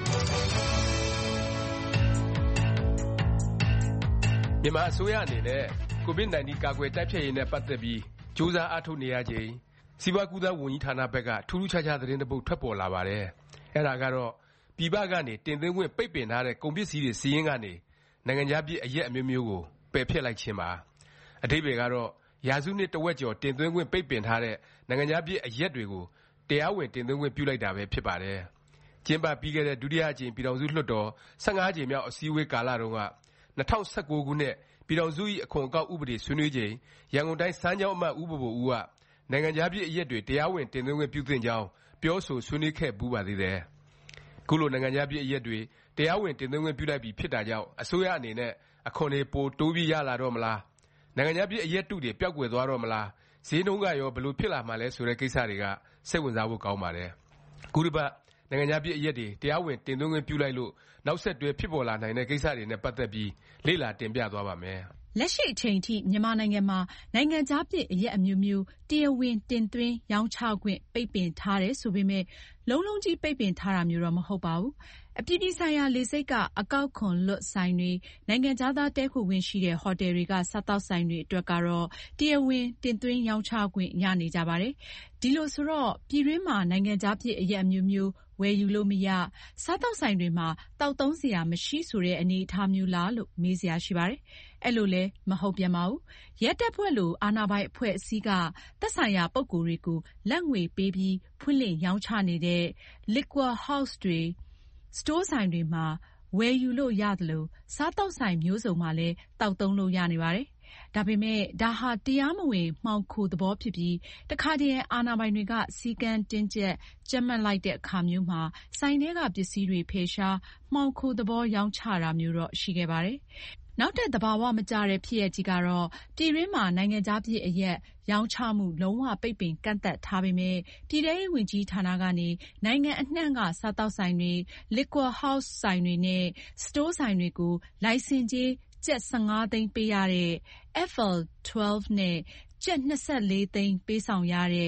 ။မြန်မာအစိုးရအနေနဲ့ COVID-19 ကာကွယ်တိုက်ဖျက်ရေးနဲ့ပတ်သက်ပြီးကြိုးစားအားထုတ်နေရချိန်စီးပွားကူးသန်းဝန်ကြီးဌာနဘက်ကထူးထူးခြားခြားသတင်းတစ်ပုဒ်ထွက်ပေါ်လာပါတယ်။အဲဒါကတော့ပြည်ပကနေတင်သွင်းခွင့်ပိတ်ပင်ထားတဲ့ကုန်ပစ္စည်းတွေစာရင်းကနေနိုင်ငံခြားပြည်အရက်အမျိုးမျိုးကိုပယ်ဖျက်လိုက်ခြင်းပါ။အဓိပ္ပါယ်ကတော့ရာစုနှစ်တစ်ဝက်ကျော်တင်သွင်းခွင့်ပိတ်ပင်ထားတဲ့နိုင်ငံခြားပြည်အရက်တွေကိုတရားဝင်တင်သွင်းခွင့်ပြုလိုက်တာပဲဖြစ်ပါတယ်။ကျင်းပပြီးခဲ့တဲ့ဒုတိယအကြိမ်ပြည်ထောင်စုလွှတ်တော်15ကြိမ်မြောက်အစည်းအဝေးကာလတုန်းက2019ခုနှစ်ပြည်ထောင်စု၏အခွန်အကောက်ဥပဒေဆွေးနွေးချိန်ရန်ကုန်တိုင်းစမ်းချောင်းအမတ်ဦးဘိုဘိုဦးကနိုင်ငံခြားပြည်အရက်တွေတရားဝင်တင်သွင်းခွင့်ပြုသင့်ကြောင်းပြောဆိုဆွေးနွေးခဲ့ပူးပါသေးတယ်။ခုလိုနိုင်ငံခြားပြည်အရက်တွေတရားဝင်တင်သွင်းခွင့်ပြုလိုက်ပြီဖြစ်တာကြောင့်အစိုးရအနေနဲ့အခွန်တွေပိုတိုးပြီးရလာတော့မလားနိုင်ငံခြားပြည်အရက်တုတွေပျောက်ကွယ်သွားတော့မလားဈေးနှုန်းကရောဘယ်လိုဖြစ်လာမှာလဲဆိုတဲ့ကိစ္စတွေကစိတ်ဝင်စားဖို့ကောင်းပါတယ်။ခုတစ်ပတ်နိုင်ငံခြားပြည်အရက်တွေတရားဝင်တင်သွင်းခွင့်ပြုလိုက်လို့နောက်ဆက်တွဲဖြစ်ပေါ်လာနိုင်တဲ့ကိစ္စတွေနဲ့ပတ်သက်ပြီးလေ့လာတင်ပြသွားပါမယ်။လက်ရှိအချိန်ထိမြန်မာနိုင်ငံမှာနိုင်ငံခြားပြည်အရက်အမျိုးမျိုးတရားဝင်တင်သွင်းရောင်းချခွင့်ပိတ်ပင်ထားတယ်ဆိုပေမဲ့လုံးလုံးကြီးပိတ်ပင်ထားတာမျိုးတော့မဟုတ်ပါဘူး။အပြည်ပြည်ဆိုင်ရာလေဆိပ်ကအကောက်ခွန်လွတ်ဆိုင်တွေနိုင်ငံခြားသားတည်းခိုခွင့်ရှိတဲ့ဟိုတယ်တွေကစားသောက်ဆိုင်တွေအတွက်ကတော့တရားဝင်တင်သွင်းရောင်းချခွင့်ရနေကြပါတယ်။ဒီလိုဆိုတော့ပြည်တွင်းမှာနိုင်ငံခြားပြည်အရက်အမျိုးမျိုးဝယ်ယူလို့မရစားသောက်ဆိုင်တွေမှာတောက်သုံးစရာမရှိဆိုတဲ့အနေအထားမျိုးလားလို့မေးစရာရှိပါတယ်။အဲ့လိုလဲမဟုတ်ပြန်ပါဘူး။ရဲတပ်ဖွဲ့လိုအာဏာပိုင်အဖွဲ့အစည်းကသက်ဆိုင်ရာပုဂ္ဂိုလ်တွေကိုလက်ငွေပေးပြီးဖွင့်လှစ်ရောင်းချနေတဲ့ liquor house တွေစတိုးဆိုင်တွေမှာဝယ်ယူလို့ရသလိုစားသောက်ဆိုင်မျိုးစုံမှာလည်းတောက်သုံးလို့ရနေပါတယ်။ဒါပေမဲ့ဒါဟာတရားမဝင်မှောင်ခိုသဘောဖြစ်ပြီးတခါတည်းအာဏာပိုင်တွေကစည်းကမ်းတင်းကျပ်ကြပ်မတ်လိုက်တဲ့အခါမျိုးမှာဆိုင်ထဲကပစ္စည်းတွေဖယ်ရှားမှောင်ခိုသဘောရောင်းချတာမျိုးတော့ရှိခဲ့ပါတယ်။နောက်ထပ်သဘာဝမကျတဲ့ဖြစ်ရပ်ကြီးကတော့ပြည်တွင်းမှာနိုင်ငံခြားပစ္စည်းအရက်ရောင်းချမှုလုံးဝပိတ်ပင်ကန့်သတ်ထားပေမဲ့ပြည်ထဲရေးဝန်ကြီးဌာနကနေနိုင်ငံအနှံ့ကစားသောက်ဆိုင်တွေ liquor house ဆိုင်တွေနဲ့စတိုးဆိုင်တွေကိုလိုင်စင်ကြေးကျပ်15 သိန်းပေးရတဲ့ FL12 နဲ့ကျပ်24 သိန်းပေးဆောင်ရတဲ့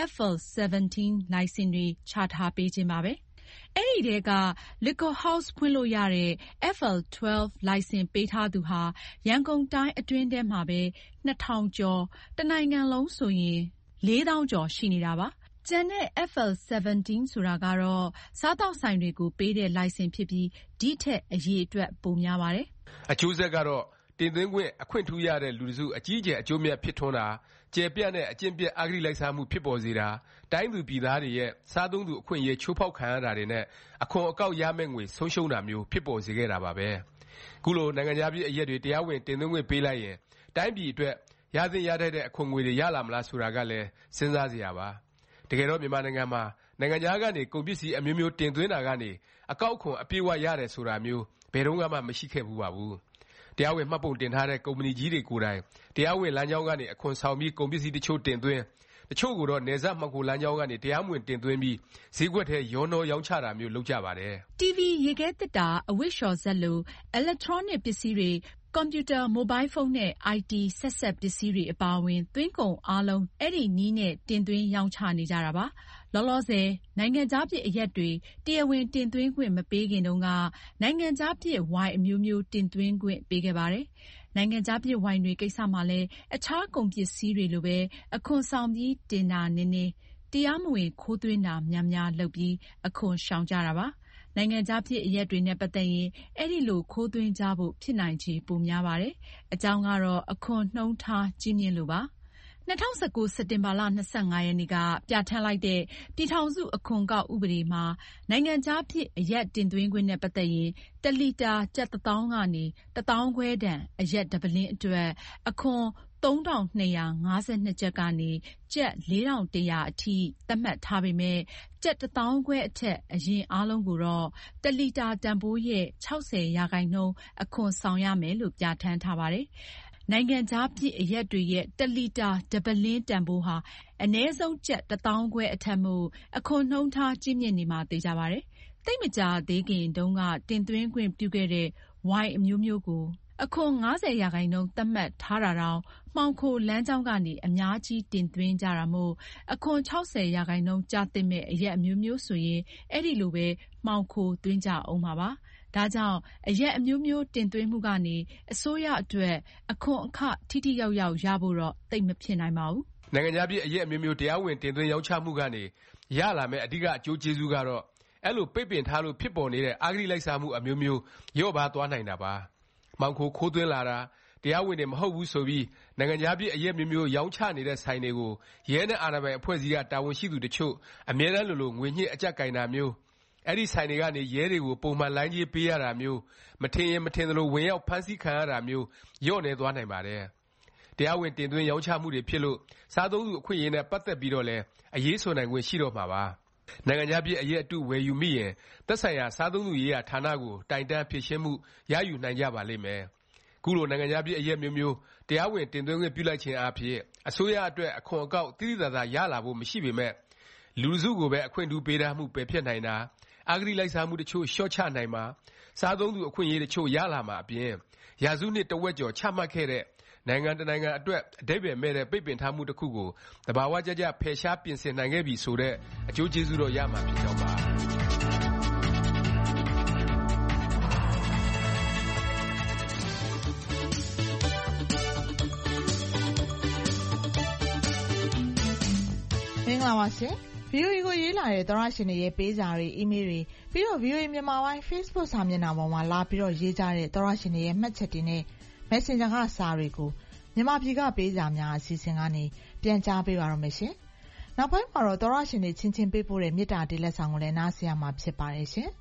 FL17 လိုင်စင်တွေချထားပေးခြင်းပါပဲ။အဲဒီထဲက liquor house ဖွင့်လို့ရတဲ့ FL12 လိုင်စင်ပေးထားသူဟာရန်ကုန်တိုင်းအတွင်းထဲမှာပဲ 2000 ကျော်တနိုင်ငံလုံးဆိုရင် 4000 ကျော်ရှိနေတာပါ။ကျန်တဲ့ FL17 ဆိုတာကတော့စားသောက်ဆိုင်တွေကိုပေးတဲ့လိုင်စင်ဖြစ်ပြီးဒီထက်အရေအတွက်ပိုများပါတယ်။အကျိုးဆက်ကတော့တင်သွင်းခွင့်အခွင့်ထူးရတဲ့လူတစုအကြီးအကျယ်အကျိုးမြတ်ဖြစ်ထွန်းတာကျယ်ပြန့်တဲ့အကျင့်ပြတ်အဂတိလိုက်စားမှုဖြစ်ပေါ်စေတာတိုင်းသူပြည်သားတွေရဲ့စားသုံးသူအခွင့်အရေးချိုးဖောက်ခံရတာတွေနဲ့အခွန်အကောက်ရမယ့်ငွေဆုံးရှုံးတာမျိုးဖြစ်ပေါ်စေခဲ့တာပါပဲခုလိုနိုင်ငံခြားပြည်အရက်တွေတရားဝင်တင်သွင်းခွင့်ပေးလိုက်ရင်တိုင်းပြည်အတွက်ရသင့်ရထိုက်တဲ့အခွန်ငွေတွေရလာမလားဆိုတာကလည်းစဉ်းစားစရာပါတကယ်တော့မြန်မာနိုင်ငံမှာနိုင်ငံခြားကနေကုန်ပစ္စည်းအမျိုးမျိုးတင်သွင်းတာကနေအကောက်ခွန်အပြည့်အဝရတယ်ဆိုတာမျိုးဘယ်တော့မှမရှိခဲ့ဘူးပါဘူးတရားဝင်မှတ်ပုံတင်ထားတဲ့ကုမ္ပဏီကြီးတွေကိုယ်တိုင်တရားဝင်လမ်းကြောင်းကနေအခွန်ဆောင်ပြီးကုန်ပစ္စည်းတချို့တင်သွင်းတချို့ကိုတော့နယ်စပ်မှောင်ခိုလမ်းကြောင်းကနေတရားမဝင်တင်သွင်းပြီးဈေးကွက်ထဲရောနှောရောင်းချတာမျိုးလုပ်ကြပါတယ်။ TV ရေခဲသေတ္တာအဝတ်လျှော်စက်လို electronic ပစ္စည်းတွေကွန်ပျူတာမိုဘိုင်းဖုန်းနဲ့ IT ဆက်စပ်ပစ္စည်းတွေအပါအဝင်သွင်းကုန်အားလုံးအဲ့ဒီနည်းနဲ့တင်သွင်းရောင်းချနေကြတာပါလောလောဆယ်နိုင်ငံခြားပစ်အရက်တွေတရားဝင်တင်သွင်းခွင့်မပေးခင်တုန်းကနိုင်ငံခြားပစ်ဝိုင်အမျိုးမျိုးတင်သွင်းခွင့်ပေးခဲ့ပါတယ်နိုင်ငံခြားပစ်ဝိုင်တွေကိစ္စမှာလည်းအခြားကုန်ပစ္စည်းတွေလိုပဲအခွန်ဆောင်ပြီးတင်တာနည်းနည်းတရားမဝင်ခိုးသွင်းတာများများလုပ်ပြီးအခွန်ရှောင်ကြတာပါနိုင်ငံခြားဖြစ်အရက်တွေနဲ့ပတ်သက်ရင်အဲ့ဒီလိုခိုးသွင်းကြဖို့ဖြစ်နိုင်ခြေပိုများပါတယ်။အကြောင်းကတော့အခွန်နှုန်းထားကြီးမြင့်လို့ပါ။2019 စက်တင်ဘာလ 25 ရက်နေ့ကပြဋ္ဌာန်းလိုက်တဲ့ပြည်ထောင်စုအခွန်ကောက်ဥပဒေမှာနိုင်ငံခြားဖြစ်အရက်တင်သွင်းခွင့်နဲ့ပတ်သက်ရင်1 လီတာကျပ်1000ကနေ1500တန်အရက်ဒပလင်းအတွက်အခွန်3252 ကျပ်ကနေကျပ်4100အထိသတ်မှတ်ထားပေမဲ့ကျပ်1500အထက်အရင်အားလုံးကိုတော့1 လီတာတန်ဖိုးရဲ့60% အခွန်ဆောင်ရမယ်လို့ပြဋ္ဌာန်းထားပါတယ်။နိုင်ငံခြားဖြစ်အရက်တွေရဲ့1 လီတာဒပလင်းတန်ဖိုးဟာအနည်းဆုံးကျပ်1500အထက်မို့အခွန်နှုန်းထားကြီးမြင့်နေမှာသိကြပါတယ်။သိပ်မကြာသေးခင်တုန်းကတင်သွင်းခွင့်ပြုခဲ့တဲ့ဝိုင်အမျိုးမျိုးကိုအခွန်50% သတ်မှတ်ထားတာတောင်မှောင်ခိုလမ်းကြောင်းကနေအများကြီးတင်သွင်းကြတာမို့အခွန်60% ကျသင့်မဲ့အရက်အမျိုးမျိုးဆိုရင်အဲ့ဒီလိုပဲမှောင်ခိုသွင်းကြအောင်ပါ။ဒါကြောင့်အရက်အမျိုးမျိုးတင်သွင်းမှုကနေအစိုးရအတွက်အခွန်အခထိထိရောက်ရောက်ရဖို့တော့သိပ်မဖြစ်နိုင်ပါဘူး။နိုင်ငံခြားပြည်အရက်အမျိုးမျိုးတရားဝင်တင်သွင်းရောင်းချမှုကနေရလာမဲ့အဓိကအကျိုးကျေးဇူးကတော့အဲ့လိုပိတ်ပင်ထားလို့ဖြစ်ပေါ်နေတဲ့အဂတိလိုက်စားမှုအမျိုးမျိုးလျော့ပါသွားနိုင်တာပါ။မှောင်ခိုခိုးသွင်းလာတာတရားဝင်တွေမဟုတ်ဘူးဆိုပြီးနိုင်ငံခြားပြည်အရက်မျိုးမျိုးရောင်းချနေတဲ့ဆိုင်တွေကိုရဲနဲ့အာဏာပိုင်အဖွဲ့အစည်းကတာဝန်ရှိသူတချို့အမြဲတမ်းလိုငွေညှစ်အကြပ်ကိုင်တာမျိုးအဲ့ဒီဆိုင်တွေကနေရဲတွေကိုပုံမှန်လိုင်းကြီးပေးရတာမျိုးမထင်ရင်မထင်သလိုဝင်ရောက်ဖမ်းဆီးခံရတာမျိုးလျော့နေသွားနိုင်ပါတယ်တရားဝင်တင်သွင်းရောင်းချမှုတွေဖြစ်လို့စားသုံးသူအခွင့်အရေးနဲ့ပတ်သက်ပြီးတော့လည်းအရေးဆိုနိုင်ခွင့်ရှိတော့မှာပါနိုင်ငံခြားပြည်အရက်အတုဝယ်ယူမိရင်သက်ဆိုင်ရာစားသုံးသူရေးရာဌာနကိုတိုင်တန်းဖြေရှင်းမှုရယူနိုင်ကြပါလိမ့်မယ်ခုလိုနိုင်ငံခြားပြည်အရက်မျိုးမျိုးတရားဝင်တင်သွင်းခွင့်ပြုလိုက်ခြင်းအပြင်အစိုးရအတွက်အခွန်အကောက်တိတိကျကျရလာဖို့မရှိပေမဲ့လူစုကိုပဲအခွင့်ထူးပေးထားမှုပယ်ဖျက်နိုင်တာအဂတိလိုက်စားမှုတချို့လျှော့ချနိုင်မှာစားသုံးသူအခွင့်အရေးတချို့ရလာမှာအပြင်ရာစုနှစ်တဝက်ကျော်ချမှတ်ခဲ့တဲ့နိုင်ငံတနိုင်ငံအတွက်အဓိပ္ပာယ်မဲ့တဲ့ပိတ်ပင်ထားမှုတစ်ခုကိုသဘာဝကျကျဖယ်ရှားပြင်ဆင်နိုင်ခဲ့ပြီဆိုတဲ့အကျိုးကျေးဇူးတော့ရမှာဖြစ်ကြောင်းပါမင်္ဂလာပါရှင်VOA ကိုရေးလာတဲ့သောရရှင်တွေရဲ့ပေးစာတွေအီးမေးလ်တွေပြီးတော့ VOA မြန်မာပိုင်း Facebook စာမျက်နှာပေါ်မှာလာပြီးတော့ရေးကြတဲ့သောရရှင်တွေရဲ့မှတ်ချက်တွေနဲ့ Messenger ကစာတွေကိုမြန်မာပြည်ကပေးစာများအစီအစဉ်ကနေပြန်ကြားပေးပါရမယ်ရှင်။နောက်ပိုင်းမှာတော့သောရရှင်တွေချင်းချင်းပေးပို့တဲ့မေတ္တာတေးလက်ဆောင်ကိုလည်းနားဆင်ရမှာဖြစ်ပါတယ်ရှင်။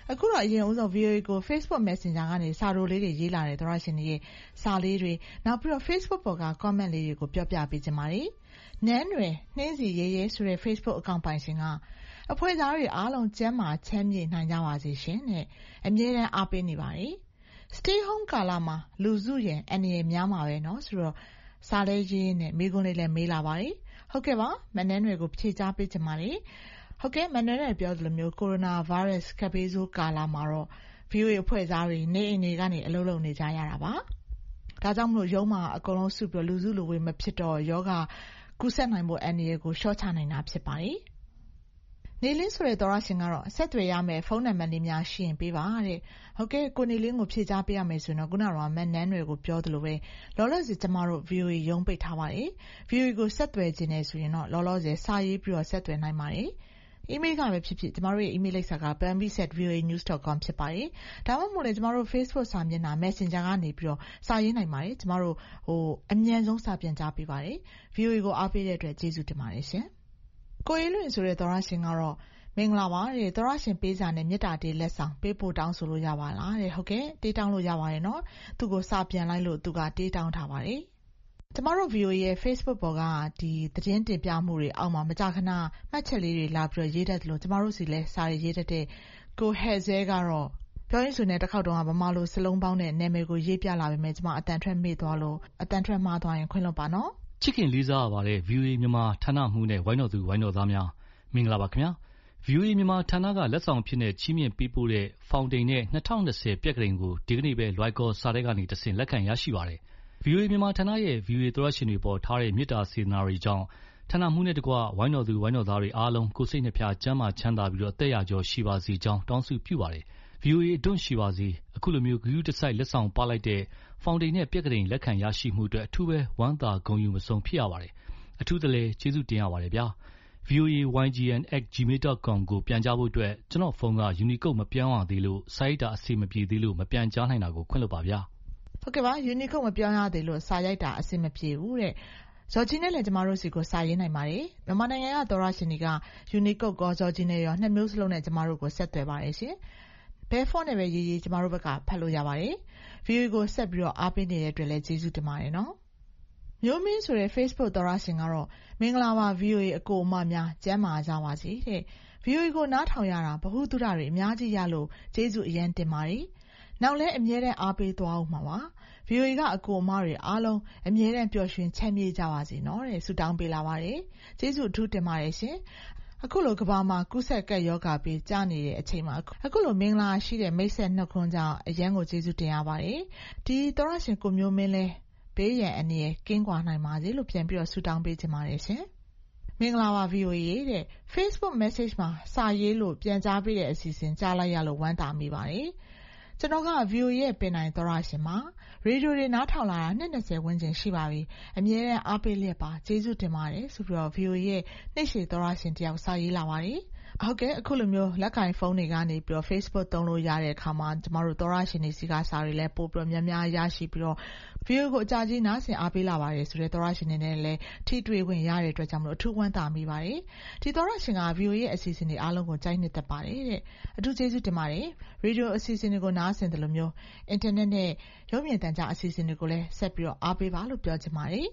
အခုတော့အရင်ဦးဆုံး VOA ကို Facebook Messenger ကနေစာတိုလေးတွေရေးလာတဲ့သောတရှင်တွေရဲ့စာလေးတွေနောက်ပြီးတော့ Facebook ပေါ်က comment လေးတွေကိုပြောပြပေးချင်ပါတယ်။နန်းနွယ်နှင်းစီရဲရဲဆိုတဲ့ Facebook အကောင့်ပိုင်ရှင်ကအဖွဲ့သားတွေအားလုံးကျန်းမာချမ်းမြေ့နိုင်ကြပါစေရှင်တဲ့အမြဲတမ်းအားပေးနေပါတယ်။ Stay home ကာလမှာလူစုရင်အန္တရာယ်များမှာပဲเนาะဆိုတော့စာလေးရေးနဲ့မိကုန်းလေးလည်းမေးလာပါတယ်။ဟုတ်ကဲ့ပါမနန်းနွယ်ကိုဖြေကြားပေးချင်ပါတယ်။ဟုတ်ကဲ့မနန်းနွယ်ပြောသလိုမျိုးကိုရိုနာဗိုင်းရပ်စ်ကပ်ဘေးဆိုးကာလမှာတော့ VOA အဖွဲ့သားတွေနေအိမ်တွေကနေအလုပ်လုပ်နေကြရတာပါ။ဒါကြောင့်မလို့ရုံးမှာအကုန်လုံးစုပြီးလူစုလူဝေးမဖြစ်တော့ယောဂကူးစက်နိုင်ဖို့အန္တရာယ်ကိုလျှော့ချနိုင်တာဖြစ်ပါတယ်။နေလင်းဆိုတဲ့သောရရှင်ကတော့ဆက်သွယ်ရမယ်ဖုန်းနံပါတ်လေးများရှိရင်ပေးပါတဲ့။ဟုတ်ကဲ့ကိုနေလင်းကိုဖြေကြားပေးရမယ်ဆိုတော့ခုနကတော့မနန်းတွေကိုပြောသလိုပဲလောလောဆယ်ကျမတို့ VOA ရုံးပိတ်ထားပါတယ်။ VOA ကိုဆက်သွယ်ခြင်းနဲ့ဆိုရင်တော့လောလောဆယ်စာရေးပြီးတော့ဆက်သွယ်နိုင်ပါတယ်။ email ကပဲဖြစ်ဖြစ်ကျမတို့ရဲ့ email လိပ်စာက bambi@voanews.com ဖြစ်ပါတယ်။ဒါမှမဟုတ်လည်းကျမတို့ Facebook စာမျက်နှာ Messenger ကနေပြီးတော့စာရေးနိုင်ပါတယ်။ကျမတို့အမြန်ဆုံးစာပြန်ကြားပေးပါတယ်။ VOA ကိုအားပေးတဲ့အတွက်ကျေးဇူးတင်ပါတယ်ရှင်။ကိုအေးလွင်ဆိုတဲ့သောရရှင်ကတော့မင်္ဂလာပါတဲ့သောရရှင်ပေးစာနဲ့မြတ်တာတေးလက်ဆောင်ပေးပို့တောင်းဆိုလို့ရပါလားတဲ့ဟုတ်ကဲ့တေးတောင်းလို့ရပါတယ်နော်သူကိုစာပြန်လိုက်လို့သူကတေးတောင်းထားပါတယ်ကျမတို့ VOA ရဲ့ Facebook ပေါ်ကဒီသတင်းတင်ပြမှုတွေအောက်မှာမကြာခဏမှတ်ချက်လေးတွေလာပြီးတော့ရေးတတ်တယ်လို့ကျမတို့စီလဲစာရေးတတ်တဲ့ကိုဟဲဇဲကတော့ပြောရင်းဆိုနေတစ်ခေါက်တော့ဗမာလိုစလုံးပေါင်းတဲ့နာမည်ကိုရေးပြလာပေမဲ့ကျမအတန်ထွက်မေ့သွားလို့အတန်ထွက်မှားသွားရင်ခွင့်လွှတ်ပါနော်ချစ်ခင်လေးစားပါတဲ့ VOA မြန်မာဌာနမှူးနဲ့ဝိုင်းတော်သူဝိုင်းတော်သားများမင်္ဂလာပါခင်ဗျာ VOA မြန်မာဌာနကလက်ဆောင်ဖြစ်တဲ့ချီးမြှင့်ပေးပို့တဲ့ Fountain နဲ့2020ပြက်ကလေးကိုဒီကနေ့ပဲ Loicor စာထဲကနေတဆင့်လက်ခံရရှိပါတယ်။ VOA မြန်မာဌာနရဲ့ VOA သောရရှင်တွေပေါ်ထားတဲ့မေတ္တာစေတနာတွေကြောင့်ဌာနမှူးနဲ့တကွဝိုင်းတော်သူဝိုင်းတော်သားတွေအားလုံးကိုယ်စိတ်နှပြကျန်းမာချမ်းသာပြီးတော့အသက်ရာကျော်ရှိပါစေကြောင်းတောင်းဆုပြုပါတယ်။ VOA အတွန့်ရှိပါစေအခုလိုမျိုးဂရုတစိုက်လက်ဆောင်ပါလိုက်တဲ့ Fountain နဲ့ပြက်ကလေးလက်ခံရရှိမှုအတွက်အထူးပဲဝမ်းသာဂုဏ်ယူမဆုံးဖြစ်ရပါတယ်။အထူးတလဲကျေးဇူးတင်ရပါတယ်ဗျာ။ voaygn@gmail.com ကိုပြန်ကြားဖို့အတွက်ကျွန်တော်ဖုန်းက Unicode မပြောင်းရသေးလို့စာရိုက်တာအဆင်မပြေသေးလို့မပြန်ကြားနိုင်တာကိုခွင့်လွှတ်ပါဗျာဟုတ်ကဲ့ပါ Unicode မပြောင်းရသေးလို့စာရိုက်တာအဆင်မပြေဘူးတဲ့ဇော်ကြီးနဲ့လည်းကျမတို့စီကိုစာရေးနိုင်ပါတယ်မြန်မာနိုင်ငံကသောရရှင်တွေက Unicode ကောဇော်ကြီးနဲ့ရောနှစ်မျိုးစလုံးနဲ့ကျမတို့ကိုဆက်သွယ်ပါတယ်ရှင်ဘယ်ဖုန်းနဲ့ပဲရေးကျမတို့ဘက်ကဖတ်လို့ရပါတယ် VOA ကိုဆက်ပြီးတော့အားပေးနေတဲ့အတွက်လည်းကျေးဇူးတင်ပါတယ်နော်မျိုးမင်းဆိုတဲ့ Facebook သောရရှင်ကတော့မင်္ဂလာပါ VOA အကိုအမများကျမ်းမာကြပါစေတဲ့ VOA ကိုနားထောင်ရတာဗဟုသုတတွေအများကြီးရလို့ကျေးဇူးအရန်တင်ပါတယ်နောက်လဲအမြဲတမ်းအားပေးသွားအောင်ပါပါ VOA ကအကိုအမတွေအားလုံးအမြဲတမ်းပျော်ရွှင်ချမ်းမြေ့ကြပါစေနော်တဲ့ဆုတောင်းပေးလာပါတယ်ကျေးဇူးအထူးတင်ပါတယ်ရှင်အခုလိုကဘာမှာကုသက်ကက်ယောဂပေးကြားနေတဲ့အချိန်မှာအခုလိုမင်္ဂလာရှိတဲ့မိတ်ဆက်နှုတ်ခွန်းကြောင့်အရန်ကိုကျေးဇူးတင်ရပါတယ်ဒီသောရရှင်ကိုမျိုးမင်းလဲဘေးရန်အနေနဲ့ကင်းကွာနိုင်ပါစေလို့ပြန်ပြီးတော့ဆုတောင်းပေးချင်ပါတယ်ရှင်မင်္ဂလာပါ VOA တဲ့ Facebook message မှာစာရေးလို့ပြန်ကြားပေးတဲ့အစီအစဉ်ကြားလိုက်ရလို့ဝမ်းသာမိပါတယ်ကျွန်တော်က VOA ရဲ့ပင်နိုင်သောရရှင်မှာရေဒီယိုတွေနားထောင်လာတာ20ဝန်းကျင်ရှိပါပြီအမြဲတမ်းအားပေးလျက်ပါကျေးဇူးတင်ပါတယ်ဆိုပြီးတော့ VOA ရဲ့နှိမ့်ရှည်သောရရှင်တယောက်စာရေးလာပါတယ်ဟုတ်ကဲ့အခုလိုမျိုးလက်ကင်ဖုန်းတွေကနေပြီးတော့ Facebook သုံးလို့ရတဲ့အခါမှာကျမတို့သောရရှင်တွေစီကစာတွေလည်းပို့ပြီးတော့များများရရှိပြီးတော့ video ကိုအကြကြီးနားဆင်အားပေးလာပါတယ်ဆိုတဲ့သောရရှင်တွေနဲ့လည်းထိတွေ့ဝင်ရတဲ့အတွက်ကြောင့်မလို့အထူးဝမ်းသာမိပါတယ်ဒီသောရရှင်က video ရဲ့အစီအစဉ်တွေအားလုံးကိုကြိုက်နှစ်သက်ပါတယ်တဲ့အထူးကျေးဇူးတင်ပါတယ် radio အစီအစဉ်တွေကိုနားဆင်တယ်လို့မျိုး internet နဲ့ရုပ်မြင်သံကြားအစီအစဉ်တွေကိုလည်းဆက်ပြီးတော့အားပေးပါလို့ပြောချင်ပါတယ်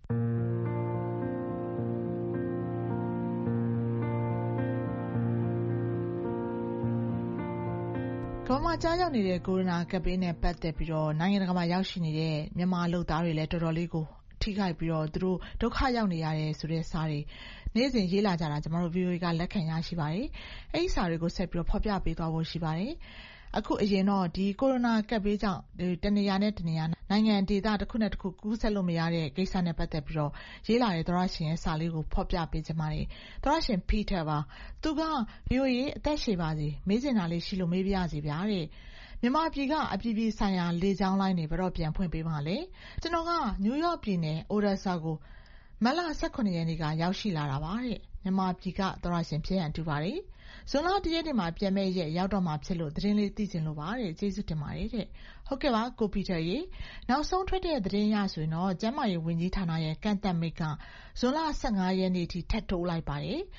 ကမ္ဘာကြားရောက်နေတဲ့ကိုရိုနာကပ်ဘေးနဲ့ပတ်သက်ပြီးတော့နိုင်ငံတကာမှာရောက်ရှိနေတဲ့မြန်မာလူသားတွေလည်းတော်တော်လေးကိုထိခိုက်ပြီးတော့သူတို့ဒုက္ခရောက်နေရတယ်ဆိုတဲ့စာတွေနေ့စဉ်ရေးလာကြတာကျွန်တော်တို့ VOA ကလက်ခံရရှိပါတယ်။အဲဒီစာတွေကိုဆက်ပြီးတော့ဖော်ပြပေးသွားဖို့ရှိပါတယ်။အခုအရင်တော့ဒီကိုရိုနာကပ်ဘေးကြောင့်တနေရာနဲ့တနေရာနိုင်ငံဒေသတစ်ခုနဲ့တစ်ခုကူးစက်လို့မရတဲ့ကိစ္စနဲ့ပတ်သက်ပြီးတော့ရေးလာတဲ့သောရရှင်ရဲ့စာလေးကိုဖော်ပြပေးချင်ပါတယ်။သောရရှင် Peter ပါသူက VOA အသက်ရှည်ပါစေမေးချင်တာလေးရှိလို့မေးပြရစီဗျာတဲ့မြန်မာပြည်ကအပြည်ပြည်ဆိုင်ရာလေကြောင်းလိုင်းတွေဘယ်တော့ပြန်ဖွင့်ပေးပါလဲကျွန်တော်ကနယူးယောက်ပြည်နယ်အိုဒါဆာကိုမတ်လ18ရက်နေ့ကရောက်ရှိလာတာပါတဲ့မြန်မာပြည်ကသောရရှင်ဖြစ်ရန်တူပါတယ်ဇွန်လ1ရက်နေ့မှာပြန်မဲ့ရက်ရောက်တော့မှဖြစ်လို့သတင်းလေးသိချင်လို့ပါတဲ့ကျေးဇူးတင်ပါတယ်တဲ့ဟုတ်ကဲ့ပါကိုပီတာရေနောက်ဆုံးထွက်တဲ့သတင်းရဆိုရင်တော့ကျန်းမာရေးဝန်ကြီးဌာနရဲ့ကန့်သတ်မိန့်ကဇွန်လ15ရက်နေ့ထိထပ်တိုးလိုက်ပါတယ်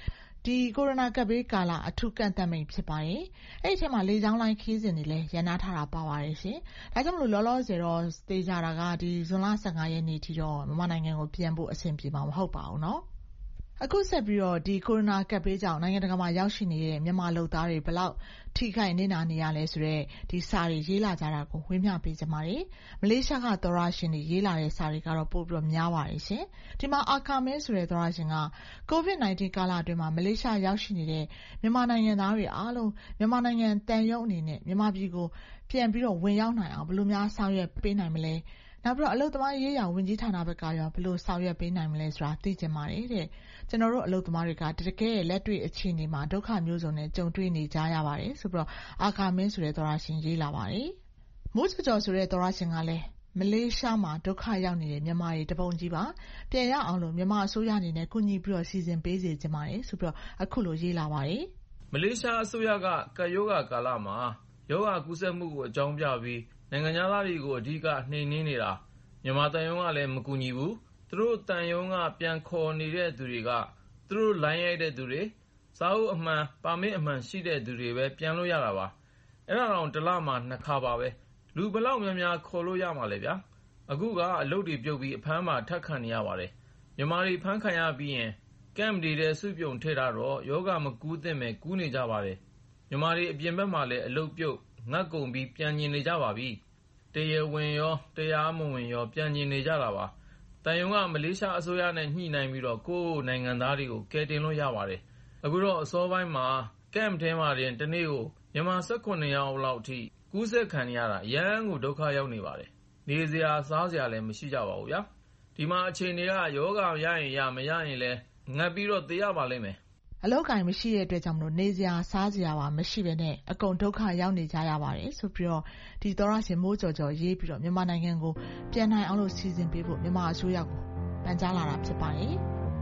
ဒီကိုရိုနာကပ်ဘေးကာလအထူးကန့်သတ်မိန့်ဖြစ်ပါတယ်။အဲ့ဒီထဲမှာလေကြောင်းလိုင်းခီးစဉ်တွေလည်းရန်နာထားတာပါပါတယ်ရှင်။ဒါကြောင့်မလို့လောလောဆယ်တော့သေချာတာကဒီဇွန်လ15ရက်နေ့ထိတော့မြန်မာနိုင်ငံကိုပြန်ဖို့အဆင်ပြေမှာမဟုတ်ပါဘူးနော်။အခုဆက်ပြီးတော့ဒီကိုရိုနာကပ်ဘေးကြောင့်နိုင်ငံတကာမှာရောက်ရှိနေတဲ့မြန်မာလုပ်သားတွေဘယ်လောက်ထိခိုက်နေတာနေရလဲဆိုတော့ဒီစာတွေရေးလာကြတာကိုဝေမျှပေးကြပါမယ်။မလေးရှားကသောရရှင်တွေရေးလာတဲ့စာတွေကတော့ပို့ပြီးတော့များပါတယ်ရှင်။ဒီမှာအာကာမဲဆိုတဲ့သောရရှင်က COVID-19 ကာလအတွင်းမှာမလေးရှားရောက်ရှိနေတဲ့မြန်မာနိုင်ငံသားတွေအားလုံးမြန်မာနိုင်ငံတန်ရုံအနေနဲ့မြန်မာပြည်ကိုပြန်ပြီးတော့ဝင်ရောက်နိုင်အောင်ဘယ်လိုများဆောင်ရွက်ပေးနိုင်မလဲ။နောက်ပြီးတော့အလုပ်သမားရေးရာဝန်ကြီးဌာနဘက်ကရောဘယ်လိုဆောင်ရွက်ပေးနိုင်မလဲဆိုတာသိချင်ပါတယ်တဲ့။ကျွန်တော်တို့အလုပ်သမားတွေကတကယ်လက်တွေ့အခြေအနေမှာဒုက္ခမျိုးစုံနဲ့ကြုံတွေ့နေကြရပါတယ်ဆိုပြီးတော့အာကာမင်းဆိုတဲ့သောရရှင်ရေးလာပါတယ်။မိုးကျော်ဆိုတဲ့သောရရှင်ကလည်းမလေးရှားမှာဒုက္ခရောက်နေတဲ့မြန်မာတွေတပုံကြီးပါပြန်ရအောင်လို့မြန်မာအစိုးရအနေနဲ့ကုညီပြီးတော့စီစဉ်ပေးစေချင်ပါတယ်ဆိုပြီးတော့အခုလိုရေးလာပါတယ်။မလေးရှားအစိုးရကကပ်ရောဂါကာလမှာရောဂါကူးစက်မှုကိုအကြောင်းပြပြီးနိုင်ငံသားတွေကိုအဓိကနှိမ်နင်းနေတာမြန်မာတန်ယုံကလည်းမကူညီဘူးသူတို့တန်ယုံကပြန်ခေါ်နေတဲ့သူတွေကသူတို့လိုင်းရိုက်တဲ့သူတွေစာအုပ်အမှန်ပါမစ်အမှန်ရှိတဲ့သူတွေပဲပြန်လို့ရတာပါအဲ့ဒါတော့တစ်လမှာ2ခါပါပဲလူဘလောက်များများခေါ်လို့ရမှာလဲဗျာအခုကအလုပ်တွေပြုတ်ပြီးအဖမ်းမှာထပ်ခံနေရပါတယ်မြန်မာတွေဖမ်းခံရပြီးရင်ကမ်တွေတဲ့စုပြုံထည့်တာတော့ယောဂမကူးသင့်မဲ့ကူးနေကြပါတယ်မြန်မာတွေအပြင်ဘက်မှာလည်းအလုပ်ပြုတ်ငတ်ကုန်ပြီးပြန်ညင်နေကြပါပြီတရားဝင်ရောတရားမဝင်ရောပြန်ညင်နေကြတာပါတန်ယုံကမလေးရှားအစိုးရနဲ့ညှိနှိုင်းပြီးတော့ကိုယ့်နိုင်ငံသားတွေကိုကယ်တင်လို့ရပါတယ်အခုတော့အစောပိုင်းမှာကမ်ထဲမှာတင်တနေ့ကိုမြန်မာ18ယောက်လောက်အထိကူးစက်ခံရတာအရန်ကိုဒုက္ခရောက်နေပါတယ်နေစရာစားစရာလည်းမရှိကြပါဘူးဗျာဒီမှာအခြေအနေကယောဂရရင်ရမရရင်လည်းငတ်ပြီးတော့သေရပါလိမ့်မယ်အလောက်ကိုင်းမရှိတဲ့အတွက်ကြောင့်မလို့နေစရာစားစရာပါမရှိဘဲနဲ့အကုန်ဒုက္ခရောက်နေကြရပါတယ်ဆိုပြီးတော့ဒီသောရရှင်မိုးကြော်ရေးပြီးတော့မြန်မာနိုင်ငံကိုပြန်နိုင်အောင်လို့စီစဉ်ပေးဖို့မြန်မာအစိုးရကိုပန်ကြားလာတာဖြစ်ပါတယ်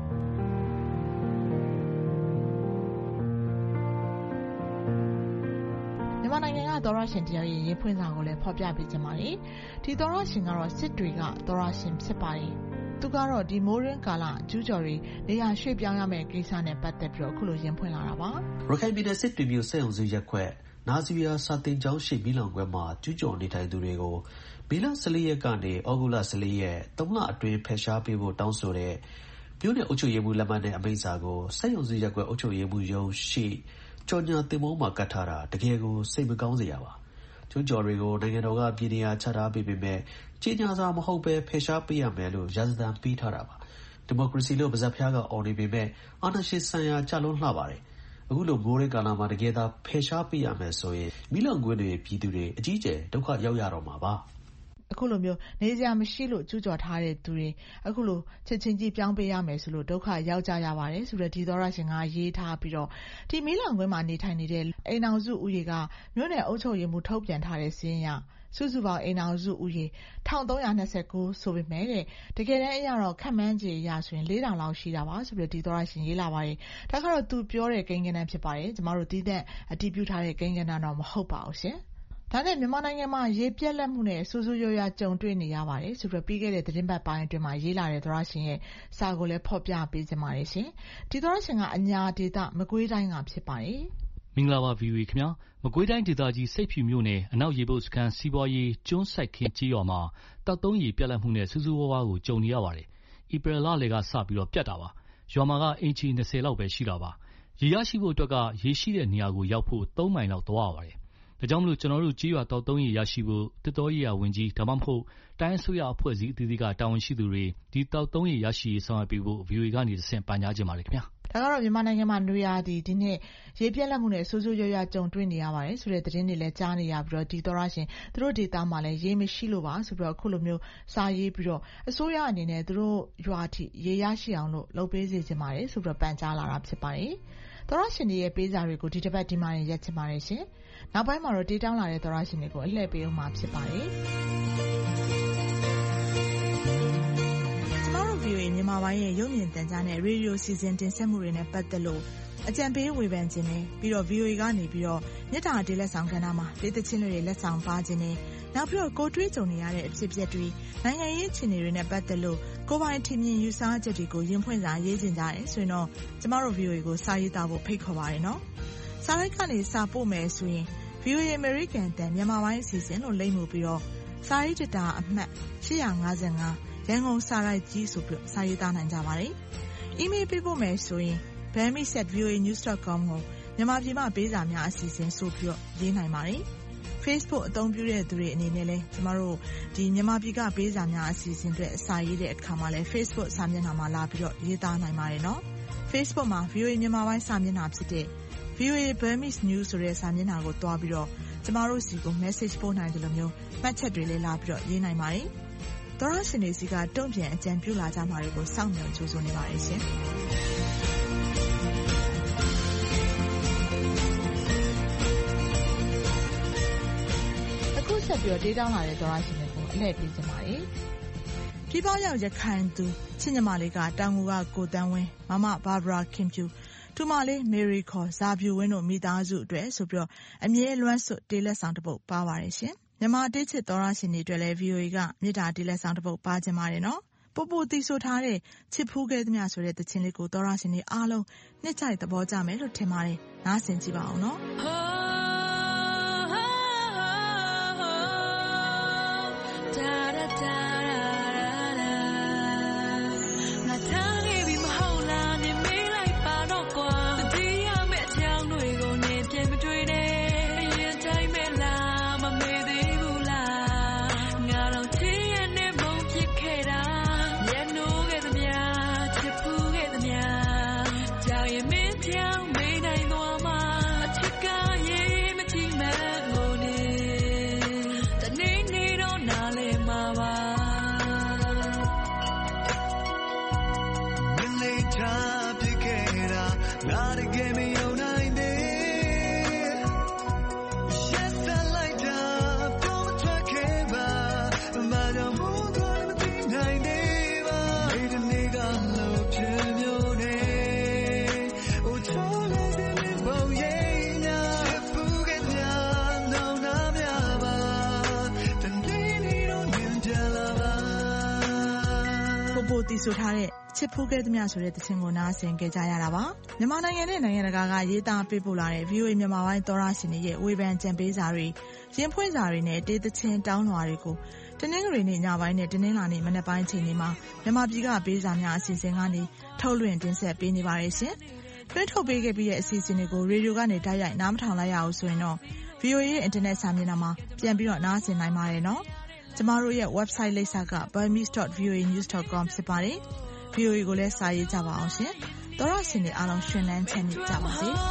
မြန်မာနိုင်ငံကသောရရှင်တရားရဲ့ရေးဖွင့်စာကိုလည်းဖော်ပြပေးကြပါတယ်ဒီသောရရှင်ကတော့စစ်တွေကသောရရှင်ဖြစ်ပါတယ်သူကတော့ဒီမိုးရင်းကာလကျူးကျော်တွေနေရာရွှေ့ပြောင်းရမယ့်ကိစ္စနဲ့ပတ်သက်ပြီးတော့အခုလိုရင်ဖွင့်လာတာပါရခိုင်ပြည်နယ်စစ်တွေမြို့စက်ရုံစုရက်ခွက်နာဇီယာစာတင်ကျောင်းရှိမီလောင်ခွဲမှာကျူးကျော်နေထိုင်သူတွေကိုမေလ14ရက်ကနေဩဂုတ်လ14ရက်3လအတွင်းဖယ်ရှားပေးဖို့တောင်းဆိုတဲ့မြို့နယ်အုပ်ချုပ်ရေးမှူးလက်မှတ်နဲ့အမိန့်စာကိုစက်ရုံစုရက်ခွက်အုပ်ချုပ်ရေးမှူးရုံးရှိကြော်ညာတင်မောမှာကတ်ထားတာတကယ်ကိုစိတ်မကောင်းစရာပါကျူးကျော်တွေကိုနိုင်ငံတော်ကပြည်နေရာချထားပေးပေမဲ့ကြီးညာစာမဟုတ်ပဲဖယ်ရှားပေးရမယ်လို့ရာဇသံပေးထားတာပါဒီမိုကရေစီလို့ပါဇက်ဖျားကအော်နေပေမဲ့အာဏာရှင်ဆန်ရာကြလုံးလှပါတယ်အခုလိုမိုးရဲကာလမှာတကယ်သာဖယ်ရှားပေးရမယ်ဆိုရင်မိလောင်ကွင်းတွေပြည်သူတွေအကြီးကျယ်ဒုက္ခရောက်ရတော့မှာပါအခုလိုမျိုးနေစရာမရှိလို့ကျူးကျော်ထားတဲ့သူတွေအခုလိုချက်ချင်းကြီးပြောင်းပေးရမယ်ဆိုလို့ဒုက္ခရောက်ကြရပါတယ်ဆိုတော့ဒီသောရရှင်ကရေးထားပြီးတော့ဒီမီးလောင်ကွင်းမှာနေထိုင်နေတဲ့အိမ်အောင်စုဦးရေကမြို့နယ်အုပ်ချုပ်ရေးမှူးထုတ်ပြန်ထားတဲ့စာရင်းအရစုစုပေါင်းအိမ်အောင်စုဦးရေ1329ဆိုပေမဲ့တကယ်တမ်းအရတော့ခန့်မှန်းခြေအရဆိုရင်4000လောက်ရှိတာပါဆိုပြီးဒီသောရရှင်ရေးလာပါတယ်ဒါကတော့သူပြောတဲ့ကိန်းဂဏန်းဖြစ်ပါတယ်ကျမတို့တည်တဲ့အတည်ပြုထားတဲ့ကိန်းဂဏန်းတော့မဟုတ်ပါဘူးရှင်ဒါနဲ့မြန်မာနိုင်ငံမှာရေပြက်လက်မှုနဲ့ဆိုးဆိုးရွားရွားကြုံတွေ့နေရပါတယ်ဆိုပြီးပြီးခဲ့တဲ့သတင်းပတ်ပိုင်းအတွင်းမှာရေးလာတဲ့သောရရှင်ရဲ့စာကိုလည်းဖော်ပြပေးကြပါတယ်ရှင်ဒီသောရရှင်ကအညာဒေသမကွေးတိုင်းကဖြစ်ပါတယ်မင်္ဂလာပါ VOA ခင်ဗျာမကွေးတိုင်းဒေသကြီးစိတ်ဖြူမြို့နယ်အနောက်ရေပုတ်စခန်းစီးပွားရေးကျွန်းဆိုင်ခင်းကြီးရွာမှာတောက်သုံးရေပြက်လက်မှုနဲ့စူးစူးဝါးဝါးကိုကြုံနေရပါတယ်ဧပြီလလယ်ကစပြီးတော့ပြတ်တာပါရွာမှာကအင်ချီ20လောက်ပဲရှိတာပါရေရရှိဖို့အတွက်ကရေရှိတဲ့နေရာကိုရောက်ဖို့3မိုင်လောက်သွားရပါတယ်ဒါကြောင့်မလို့ကျွန်တော်တို့ကြီးရွာတောက်သုံးရေရရှိဖို့တစ်တော်ရေဝင်ကြီးဒါမှမဟုတ်တိုင်းအစိုးရအဖွဲ့အစည်းအသီးသီးကတာဝန်ရှိသူတွေဒီတောက်သုံးရေရရှိရေးဆောင်ရွက်ပေးဖို့ VOA ကနေတဆင့်ပန်ကြားခြင်းပါတယ်ခင်ဗျာဒါကတော့မြန်မာနိုင်ငံမှာနွေရာသီဒီနေ့ရေပြက်လက်မှုနဲ့ဆိုးဆိုးရွားရွားကြုံတွေ့နေရပါတယ်ဆိုတဲ့သတင်းတွေလည်းကြားနေရပြီးတော့ဒီသောရရှင်သူတို့ဒေသမှာလည်းရေမရှိလို့ပါဆိုပြီးတော့အခုလိုမျိုးစာရေးပြီးတော့အစိုးရအနေနဲ့သူတို့ရွာထိရေရရှိအောင်လို့လုပ်ပေးစေချင်ပါတယ်ဆိုပြီးတော့ပန်ကြားလာတာဖြစ်ပါတယ်သောရရှင်တွေရဲ့ပေးစာတွေကိုဒီတစ်ပတ်ဒီမှာရက်ချင်ပါတယ်ရှင်နောက်ပိုင်းမှာတော့တေးတောင်းလာတဲ့သောရရှင်တွေကိုအလှည့်ပေးအောင်မှာဖြစ်ပါတယ်ကျမတို့ VOA မြန်မာမြန်မာပိုင်းရဲ့ရုပ်မြင်သံကြားနဲ့ရေဒီယိုစီစဉ်တင်ဆက်မှုတွေနဲ့ပတ်သက်လို့အကြံပေးဝေဖန်ခြင်းနဲ့ပြီးတော့ VOA ကနေပြီးတော့မြစ်တာတေးလက်ဆောင်ကဏ္ဍမှာဒေသချင်းတွေလက်ဆောင်ပါခြင်းနဲ့နောက်ပြီးတော့ကိုတွေးကြုံနေရတဲ့အဖြစ်အပျက်တွေနိုင်ငံရေးအခြေအနေတွေနဲ့ပတ်သက်လို့ကိုယ်ပိုင်ထင်မြင်ယူဆချက်တွေကိုရင်ဖွင့်စာရေးခြင်းကြတယ်ဆိုရင်တော့ကျမတို့ VOA ကိုစာရေးသားဖို့ဖိတ်ခေါ်ပါတယ်နော်။စာရိုက်ကနေစာပို့မယ်ဆိုရင် VOA American တန်မြန်မာပိုင်းအစီအစဉ်လို့လိမ့်မှုပြီးတော့စာရေးတတာအမှတ်855ရန်ကုန်စာရိုက်ကြီးဆိုပြီးစာရေးသားနိုင်ကြပါတယ်။ email ပေးဖို့မယ်ဆိုရင်burmese@voanews.com ကိုမြန်မာပြည်မှာပေးစာများအစီအစဉ်ဆိုပြီးရေးနိုင်ပါတယ်။ Facebook အသုံးပြုတဲ့သူတွေအနေနဲ့လည်းကျမတို့ဒီမြန်မာပြည်ကပေးစာများအစီအစဉ်တွေအစာရေးတဲ့အခါမှာလည်း Facebook စာမျက်နှာမှာလာပြီးတော့ရေးသားနိုင်ပါတယ်နော်။ Facebook မှာ VOA မြန်မာပိုင်းစာမျက်နှာဖြစ်တဲ့ VOA Burmese News ဆိုတဲ့စာမျက်နှာကိုတွားပြီးတော့ကျမတို့စီကို message ပို့နိုင်တယ်လို့မျိုးမှတ်ချက်တွေလည်းလာပြီးတော့ရေးနိုင်ပါတယ်။သောရရှင်တွေစီကတုံ့ပြန်အကြံပြုလာကြမှာတွေကိုစောင့်မျှော်ကြိုးစားနေပါတယ်ရှင်။အခုဆက်ပြီးတော့ဒေးတောင်းလာတဲ့သောရရှင်တွေကိုအလှည့်ပေးကြပါမယ်။ပြည်ပရောက်ရခိုင်သူချင်းညီမလေးကတောင်ငူကကိုတန်းဝင်းမမဘာဘရာခင်ဖြူသူမလေးမေရီခေါ်ဇာဖြူဝင်းတို့မိသားစုအတွက်ဆိုပြီးတော့အမြဲလွမ်းစွတ်တေးလက်ဆောင်တစ်ပုဒ်ပါပါတယ်ရှင်။မြန်မာတေးချစ်သောရရှင်တွေအတွက်လည်း VOA ကမြစ်တာတေးလက်ဆောင်တစ်ပုဒ်ပါခြင်းပါတယ်နော်။ပို့ပို့တီးဆိုထားတဲ့ချစ်ဖူးခဲ့သမျှဆိုတဲ့သချင်းလေးကိုသောရရှင်တွေအားလုံးနှစ်ကြိုက်သဘောကျမယ်လို့ထင်ပါတယ်။နားဆင်ကြည့်ပါအောင်နော်။တီးဆိုထားတဲ့ချစ်ဖူးခဲ့သမျှဆိုတဲ့သချင်းကိုနားဆင်ကြကြရတာပါမြန်မာနိုင်ငံနဲ့နိုင်ငံတကာကရေးသားပေးပို့လာတဲ့ VOA မြန်မာပိုင်းသောရရှင်တွေရဲ့ဝေဖန်ကြံပေးစာတွေရင်ဖွင့်စာတွေနဲ့တေးသချင်းတောင်းလွှာတွေကိုတနင်္ဂနွေနေ့ညပိုင်းနဲ့တနင်္လာနေ့မနက်ပိုင်းချိန်တွေမှာမြန်မာပြည်ကပေးစာများအစီအစဉ်ကနေထုတ်လွှင့်တင်ဆက်ပေးနေပါတယ်ရှင်တွဲထုတ်ပေးခဲ့ပြီးတဲ့အစီအစဉ်တွေကိုရေဒီယိုကနေတိုက်ရိုက်နားမထောင်လိုက်ရအောင်ဆိုရင်တော့ VOA ရဲ့အင်တာနက်စာမျက်နှာမှာပြန်ပြီးတော့နားဆင်နိုင်ပါတယ်နော်ကျမတို့ရဲ့ website လိပ်စာက burmese.voanews.com ဖြစ်ပါတယ်။ VOA ကိုလည်းစာရေးကြပါအောင်ရှင်။သောရရှင်တွေအားလုံးရှင်လန်းချမ်းမြေ့ကြပါစေ။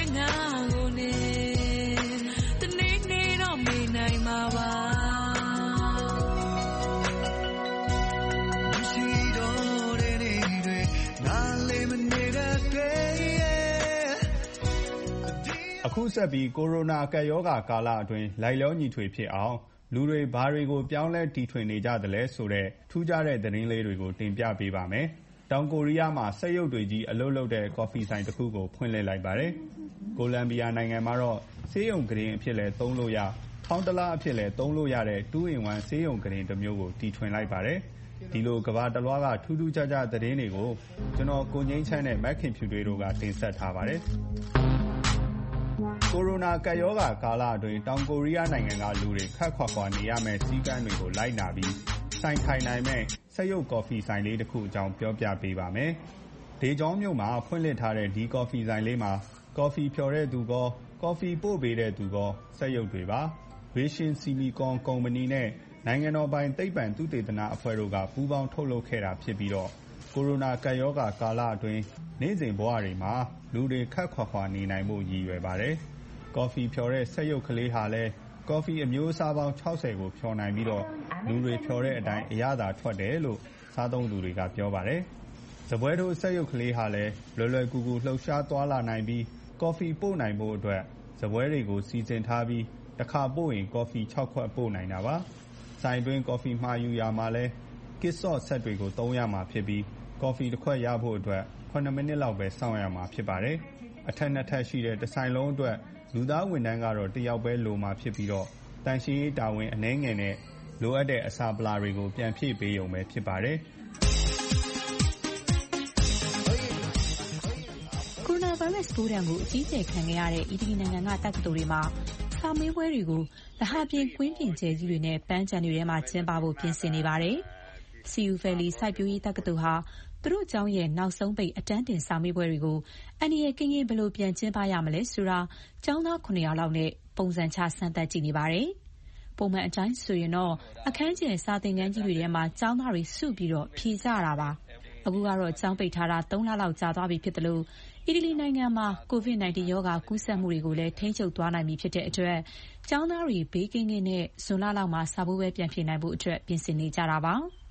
အခုဆက်ပြီးကိုရိုနာကပ်ရောဂါကာလအတွင်းလိုက်လျောညီထွေဖြစ်အောင်လူတွေဘာတွေကိုပြောင်းလဲတီထွင်နေကြသလဲဆိုတဲ့ထူးခြားတဲ့သတင်းလေးတွေကိုတင်ပြပေးပါမယ်။တောင်ကိုရီးယားမှာစက်ရုပ်တွေကြီးအလုပ်လုပ်တဲ့ကော်ဖီဆိုင်တစ်ခုကိုဖွင့်လှစ်လိုက်ပါတယ်။ကိုလံဘီယာနိုင်ငံမှာတော့ဆေးရုံကုတင်အဖြစ်လည်းသုံးလို့ရခေါင်းတလားအဖြစ်လည်းသုံးလို့ရတဲ့2-in-1ဆေးရုံကုတင်တစ်မျိုးကိုတီထွင်လိုက်ပါတယ်။ဒီလိုကမ္ဘာတစ်လွှားကထူးထူးခြားခြားသတင်းတွေကိုကျွန်တော်ကိုငိမ့်ချမ်းနဲ့မက်ခင်ဖြူတွေတို့ကတင်ဆက်ထားပါတယ်။ကိုရိုနာကပ်ရောဂါကာလအတွင်းတောင်ကိုရီးယားနိုင်ငံကလူတွေခပ်ခွာခွာနေရမယ့်စည်းကမ်းတွေကိုလိုက်နာပြီးဆိုင်ထိုင်နိုင်မဲ့စက်ရုပ်ကော်ဖီဆိုင်လေးတစ်ခုအကြောင်းပြောပြပေးပါမယ်။ဒေဂျောင်းမြို့မှာဖွင့်လှစ်ထားတဲ့ဒီကော်ဖီဆိုင်လေးမှာကော်ဖီဖျော်တဲ့သူကောကော်ဖီပို့ပေးတဲ့သူကောစက်ရုပ်တွေပါ။ဝေရှင်စီမီကွန်ကုမ္ပဏီနဲ့နိုင်ငံတော်ပိုင်သိပ္ပံသုတေသနအဖွဲ့တို့ကပူးပေါင်းထုတ်လုပ်ခဲ့တာဖြစ်ပြီးတော့ကိုရိုနာကပ်ရောဂါကာလအတွင်းနေ့စဉ်ဘဝတွေမှာလူတွေခပ်ခွာခွာနေနိုင်မှုရည်ရွယ်ပါတယ်။ကော်ဖီဖျော်တဲ့စက်ရုပ်ကလေးဟာလည်းကော်ဖီအမျိုးအစားပေါင်း60ကိုဖျော်နိုင်ပြီးတော့လူတွေဖျော်တဲ့အတိုင်းအရသာထွက်တယ်လို့စားသုံးသူတွေကပြောပါတယ်။စပွဲထိုးစက်ရုပ်ကလေးဟာလည်းလွယ်လွယ်ကူကူလှုပ်ရှားသွားလာနိုင်ပြီးကော်ဖီပို့နိုင်ဖို့အတွက်စပွဲတွေကိုစီစဉ်ထားပြီးတစ်ခါပို့ရင်ကော်ဖီ6ခွက်ပို့နိုင်တာပါ။ဆိုင်တွင်းကော်ဖီမှာယူရာမှာလည်းကစ်ဆော့ဆက်တွေကိုသုံးရမှာဖြစ်ပြီးကော်ဖီတစ်ခွက်ရဖို့အတွက်9 မိနစ်လောက်ပဲစောင့်ရမှာဖြစ်ပါတယ်။အထက်2ထပ်ရှိတဲ့တစ်ဆိုင်လုံးအတွက်လူသားဝန်ထမ်းကတော့1ယောက်ပဲလိုမှာဖြစ်ပြီးတော့တန်ရှင်းရေးတာဝန်အနည်းငယ်နဲ့လိုအပ်တဲ့အစာပလာတွေကိုပြန်ဖြည့်ပေးရုံပဲဖြစ်ပါတယ်။ကိုရိုနာဗိုင်းရပ်စ်ပိုးဒဏ်ကိုအကြီးအကျယ်ခံခဲ့ရတဲ့အီတလီနိုင်ငံကတက္ကသိုလ်တွေမှာစာမေးပွဲတွေကိုလဟာပြင်ကွင်းပြင်ကျယ်ကြီးတွေနဲ့ပန်းခြံတွေထဲမှာကျင်းပဖို့ပြင်ဆင်နေပါတယ်။ Sioux Valley စိုက်ပျိုးရေးတက္ကသိုလ်ဟာသူတို့ကျောင်းရဲ့နောက်ဆုံးပိတ်အတန်းတင်စာမေးပွဲတွေကိုအန္တရာယ်ကင်းဘယ်လိုပြန်ကျင်းပရမလဲဆိုတာကျောင်းသား900လောက်နဲ့ပုံစံချစမ်းသပ်ကြည့်နေပါတယ်။ပုံမှန်အတိုင်းဆိုရင်တော့အခန်းကျယ်စာသင်ခန်းကြီးတွေထဲမှာကျောင်းသားတွေစုပြီးတော့ဖြေကြတာပါ။အခုကတော့ကျောင်းပိတ်ထားတာ3လလောက်ကြာသွားပြီဖြစ်တယ်လို့အီတလီနိုင်ငံမှာ COVID-19 ရောဂါကူးစက်မှုတွေကိုလည်းထိန်းချုပ်သွားနိုင်ပြီဖြစ်တဲ့အတွက်ကျောင်းသားတွေဘေးကင်းကင်းနဲ့ဇွန်လလောက်မှာစာမေးပွဲပြန်ဖြေနိုင်ဖို့အတွက်ပြင်ဆင်နေကြတာပါ။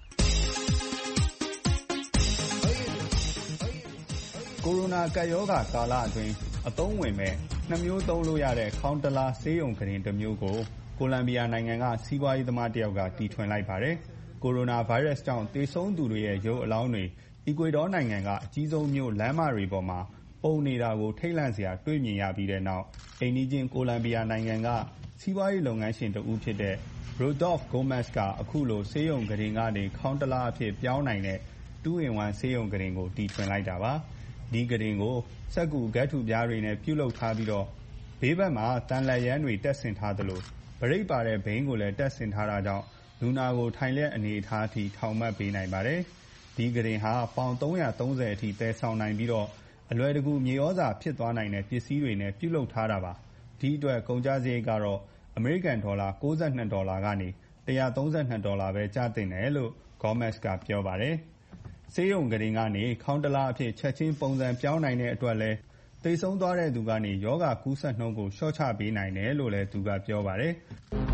ကိုရိုနာကပ်ရောဂါကာလအတွင်းအသုံးဝင်မဲ့2မျိုးသုံးလို့ရတဲ့ခေါင်းတလားဆေးရုံကုတင်1မျိုးကိုကိုလံဘီယာနိုင်ငံကစီးပွားရေးသမားတစ်ယောက်ကတီထွင်လိုက်ပါတယ်။ကိုရိုနာဗိုင်းရပ်စ်ကြောင့်သေဆုံးသူတွေရဲ့ရုပ်အလောင်းတွေအီကွေဒေါနိုင်ငံကအကြီးဆုံးမြို့လမ်းမတွေပေါ်မှာပုံနေတာကိုထိတ်လန့်စရာတွေ့မြင်ရပြီးတဲ့နောက်အိမ်နီးချင်းကိုလံဘီယာနိုင်ငံကစီးပွားရေးလုပ်ငန်းရှင်တဦးဖြစ်တဲ့ Rodolfo Gomez ကအခုလိုဆေးရုံကုတင်ကနေခေါင်းတလားအဖြစ်ပြောင်းနိုင်တဲ့2-in-1ဆေးရုံကုတင်ကိုတီထွင်လိုက်တာပါ။ဒီကုတင်ကိုစက္ကူဂတ်ထုပြားတွေနဲ့ပြုလုပ်ထားပြီးတော့ဘေးဘက်မှာတန်လက်ရမ်းတွေတက်ဆင်ထားသလိုဗရိတ်ပါတဲ့ဘိန်းကိုလည်းတက်ဆင်ထားတာကြောင့်လူနာကိုထိုင်လက်အနေအထားအထိထောင်မှတ်ပေးနိုင်ပါတယ်။ဒီကုတင်ဟာပေါင်330အထိသယ်ဆောင်နိုင်ပြီးတော့အလွယ်တကူမြေဩဇာဖြစ်သွားနိုင်တဲ့ပစ္စည်းတွေနဲ့ပြုလုပ်ထားတာပါ။ဒီအတွက်ကုန်ကျစရိတ်ကတော့အမေရိကန်ဒေါ်လာ$92ကနေ$132ပဲကျသင့်တယ်လို့ Gomez ကပြောပါတယ်။ဆေးရုံကုတင်ကနေခေါင်းတလားအဖြစ်ချက်ချင်းပုံစံပြောင်းနိုင်တဲ့အတွက်လည်းသေဆုံးသွားတဲ့သူကနေရောဂါကူးစက်နှုန်းကိုလျှော့ချပေးနိုင်တယ်လို့လည်းသူကပြောပါတယ်။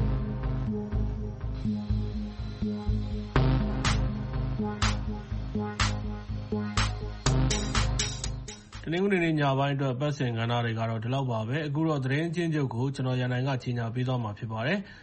တနင်္ဂနွေနေ့ညပိုင်းအတွက်ပတ်စင်ကဏ္ဍတွေကတော့ဒီလောက်ပါပဲ။အခုတော့သတင်းချင်းချုပ်ကိုကျွန်တော်ရန်နိုင်ကကြီးညာပေးသွားမှာဖြစ်ပါတယ်။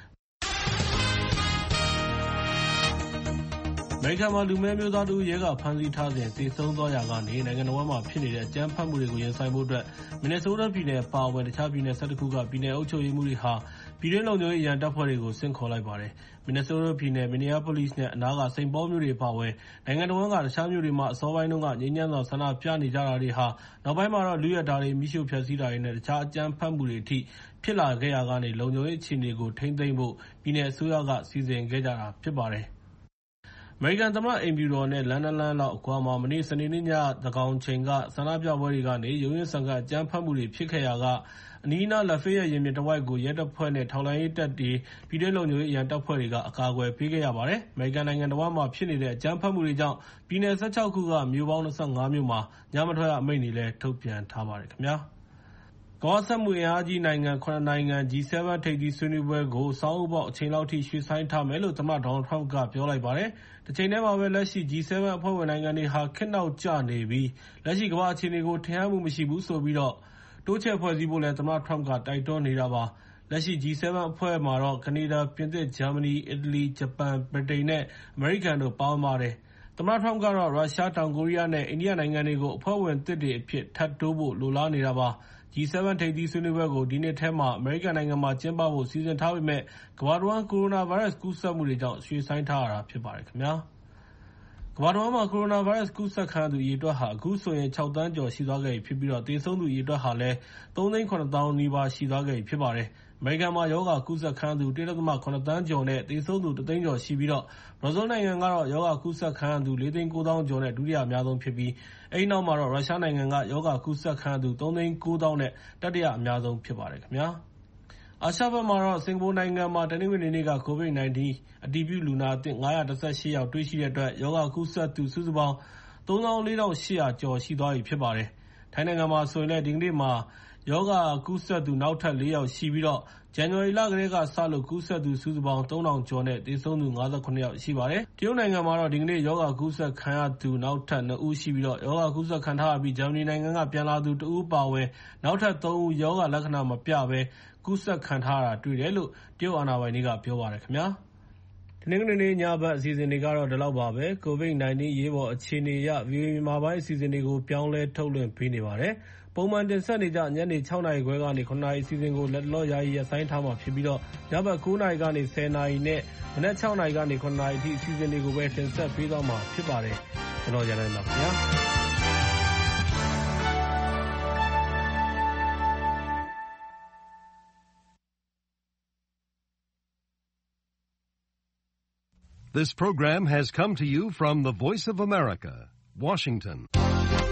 အမေရိကန်မှာလူမည်းမျိုးသားတဦးရဲကဖမ်းဆီးထားစဉ်သေဆုံးသွားရာကနေနိုင်ငံတော်မှာဖြစ်နေတဲ့အကြမ်းဖက်မှုတွေကိုရင်ဆိုင်ဖို့အတွက်မင်နီဆိုးတားပြည်နယ်ပါဝင်တခြားပြည်နယ်12ခုကပြည်နယ်အုပ်ချုပ်ရေးမှူးတွေဟာပြည်တွင်းလုံခြုံရေးအရန်တပ်ဖွဲ့တွေကိုဆင့်ခေါ်လိုက်ပါတယ်။မင်နီဆိုးတားပြည်နယ်မင်နီယာပိုလိစ်နဲ့အနားကစိန့်ပေါမြို့တွေပါဝင်နိုင်ငံတော်ကတခြားမြို့တွေမှာအစောပိုင်းတုန်းကငြိမ်းချမ်းစွာဆန္ဒပြနေကြတာတွေဟာနောက်ပိုင်းမှာတော့လူရဲတာတွေမိရှုဖျက်ဆီးတာတွေနဲ့တခြားအကြမ်းဖက်မှုတွေအထိဖြစ်လာခဲ့ရာကနေလုံခြုံရေးအခြေအနေကိုထိန်းသိမ်းဖို့ပြည်နယ်အစိုးရကစီစဉ်ခဲ့ကြတာဖြစ်ပါတယ်။အမေရိကန်သမ္မတအိမ်ဖြူတော်နဲ့လန်ဒန်လမ်းလောက်အကွာမှာမနေ့စနေနေ့ညသန်းခေါင်ချိန်ကဆန္ဒပြပွဲတွေကနေရုန်းရင်းဆန်ခတ်အကြမ်းဖက်မှုတွေဖြစ်ခဲ့ရာကအနီးအနားလက်ဖေးရရင်ပြင်တဝိုက်ကိုရဲတပ်ဖွဲ့နဲ့ထောက်လှမ်းရေးတပ်တွေပြည်တွင်းလုံခြုံရေးအရန်တပ်ဖွဲ့တွေကအကာအကွယ်ပေးခဲ့ရပါတယ်။အမေရိကန်နိုင်ငံတော်မှာဖြစ်နေတဲ့အကြမ်းဖက်မှုတွေကြောင့်ပြည်နယ်16ခုကမြို့ပေါင်း25မြို့မှာညမထွက်ရအမိန့်တွေလည်းထုတ်ပြန်ထားပါတယ်ခင်ဗျာ။ကမ္ဘာ့စက်မှုအင်အားကြီးနိုင်ငံ9နိုင်ငံ G7 ထိပ်သီးဆွေးနွေးပွဲကိုဆောင်းဦးပေါက်အချိန်လောက်ထိရွှေ့ဆိုင်းထားမယ်လို့သမ္မတဒေါ်နယ်လ်ထရမ့်ကပြောလိုက်ပါတယ်။တစ်ချိန်တည်းမှာပဲလက်ရှိ G7 အဖွဲ့ဝင်နိုင်ငံတွေဟာခေတ်နောက်ကျနေပြီးလက်ရှိကမ္ဘာအခြေအနေကိုထင်ဟပ်မှုမရှိဘူးဆိုပြီးတော့တိုးချဲ့ဖွဲ့စည်းဖို့လည်းသမ္မတထရမ့်ကတိုက်တွန်းနေတာပါ။လက်ရှိ G7 အဖွဲ့မှာတော့ကနေဒါ၊ပြင်သစ်၊ဂျာမနီ၊အီတလီ၊ဂျပန်၊ဗြိတိန်နဲ့အမေရိကန်တို့ပါဝင်ပါတယ်။သမ္မတထရမ့်ကတော့ရုရှား၊တောင်ကိုရီးယားနဲ့အိန္ဒိယနိုင်ငံတွေကိုအဖွဲ့ဝင်သစ်တွေအဖြစ်ထပ်တိုးဖို့လိုလားနေတာပါ။ G7 ထိပ်သီးဆွေးနွေးပွဲကိုဒီနှစ်ထဲမှာအမေရိကန်နိုင်ငံမှာကျင်းပဖို့စီစဉ်ထားပေမဲ့ကမ္ဘာတဝန်းကိုရိုနာဗိုင်းရပ်စ်ကူးစက်မှုတွေကြောင့်ရွှေ့ဆိုင်းထားရတာဖြစ်ပါတယ်ခင်ဗျာ။ကမ္ဘာတဝန်းမှာကိုရိုနာဗိုင်းရပ်စ်ကူးစက်ခံရသူအရေအတွက်ဟာအခုဆိုရင်6 သန်းကျော်ရှိသွားခဲ့ပြီဖြစ်ပြီးတော့သေဆုံးသူအရေအတွက်ဟာလည်း3,700,000 နီးပါးရှိသွားခဲ့ပြီဖြစ်ပါတယ်။အမေရိကန်မှာရောဂါကူးစက်ခံရသူ 1.7 သန်းကျော်နဲ့သေဆုံးသူ1 သိန်းကျော်ရှိပြီးတော့ဘရာဇီးနိုင်ငံကတော့ရောဂါကူးစက်ခံရသူ 4,900,000 ကျော်နဲ့ဒုတိယအများဆုံးဖြစ်ပြီးအဲဒီနောက်မှာတော့ရုရှားနိုင်ငံကရောဂါကူးစက်ခံရသူ 3,900,000 နဲ့တတိယအများဆုံးဖြစ်ပါတယ်ခင်ဗျာ။အာရှဘက်မှာတော့စင်ကာပူနိုင်ငံမှာတနင်္ဂနွေနေ့က COVID-19 အတည်ပြုလူနာအသစ်918ယောက်တွေ့ရှိတဲ့အတွက်ရောဂါကူးစက်သူစုစုပေါင်း 34,800 ကျော်ရှိသွားပြီဖြစ်ပါတယ်။ထိုင်းနိုင်ငံမှာဆိုရင်လည်းဒီကနေ့မှာရောဂါကူးစက်သူနောက်ထပ်4ယောက်ရှိပြီးတော့ဇန်နဝါရီလကတည်းကစလို့ကူးစက်သူစုစုပေါင်း 3,000 ကျော်နဲ့သေဆုံးသူ59 ယောက်ရှိပါတယ်။တရုတ်နိုင်ငံမှာတော့ဒီကနေ့ရောဂါကူးစက်ခံရသူနောက်ထပ်2ဦးရှိပြီးတော့ရောဂါကူးစက်ခံထားရပြီးဂျာမနီနိုင်ငံကပြန်လာသူ1ဦးပါဝင်နောက်ထပ်3ဦးရောဂါလက္ခဏာမပြဘဲကူးစက်ခံထားရတာတွေ့တယ်လို့တရုတ်အာဏာပိုင်တွေကပြောပါတယ်ခင်ဗျာ။တနင်္ဂနွေနေ့ညဘက်အစီအစဉ်တွေကတော့ဒီလောက်ပါပဲ။ COVID-19 အရေးပေါ်အခြေအနေအရ VOA မြန်မာပိုင်းအစီအစဉ်တွေကိုပြောင်းလဲထုတ်လွှင့်ပေးနေပါတယ်။ ပုံမှန်တင်ဆက်နေကျညနေ 6 နာရီခွဲကနေ 7 နာရီအစီအစဉ်ကိုလတ်တလောယာယီရပ်ဆိုင်းထားမှာဖြစ်ပြီးညဘက် 9 နာရီကနေ 10 နာရီနဲ့မနက် 6 နာရီကနေ 7 နာရီအထိအစီအစဉ်တွေကိုပဲတင်ဆက်ပေးသွားမှာဖြစ်ပါတယ်။ ကျွန်တော်ရန်နိုင်ပါခင်ဗျာ။ This program has come to you from the Voice of America, Washington.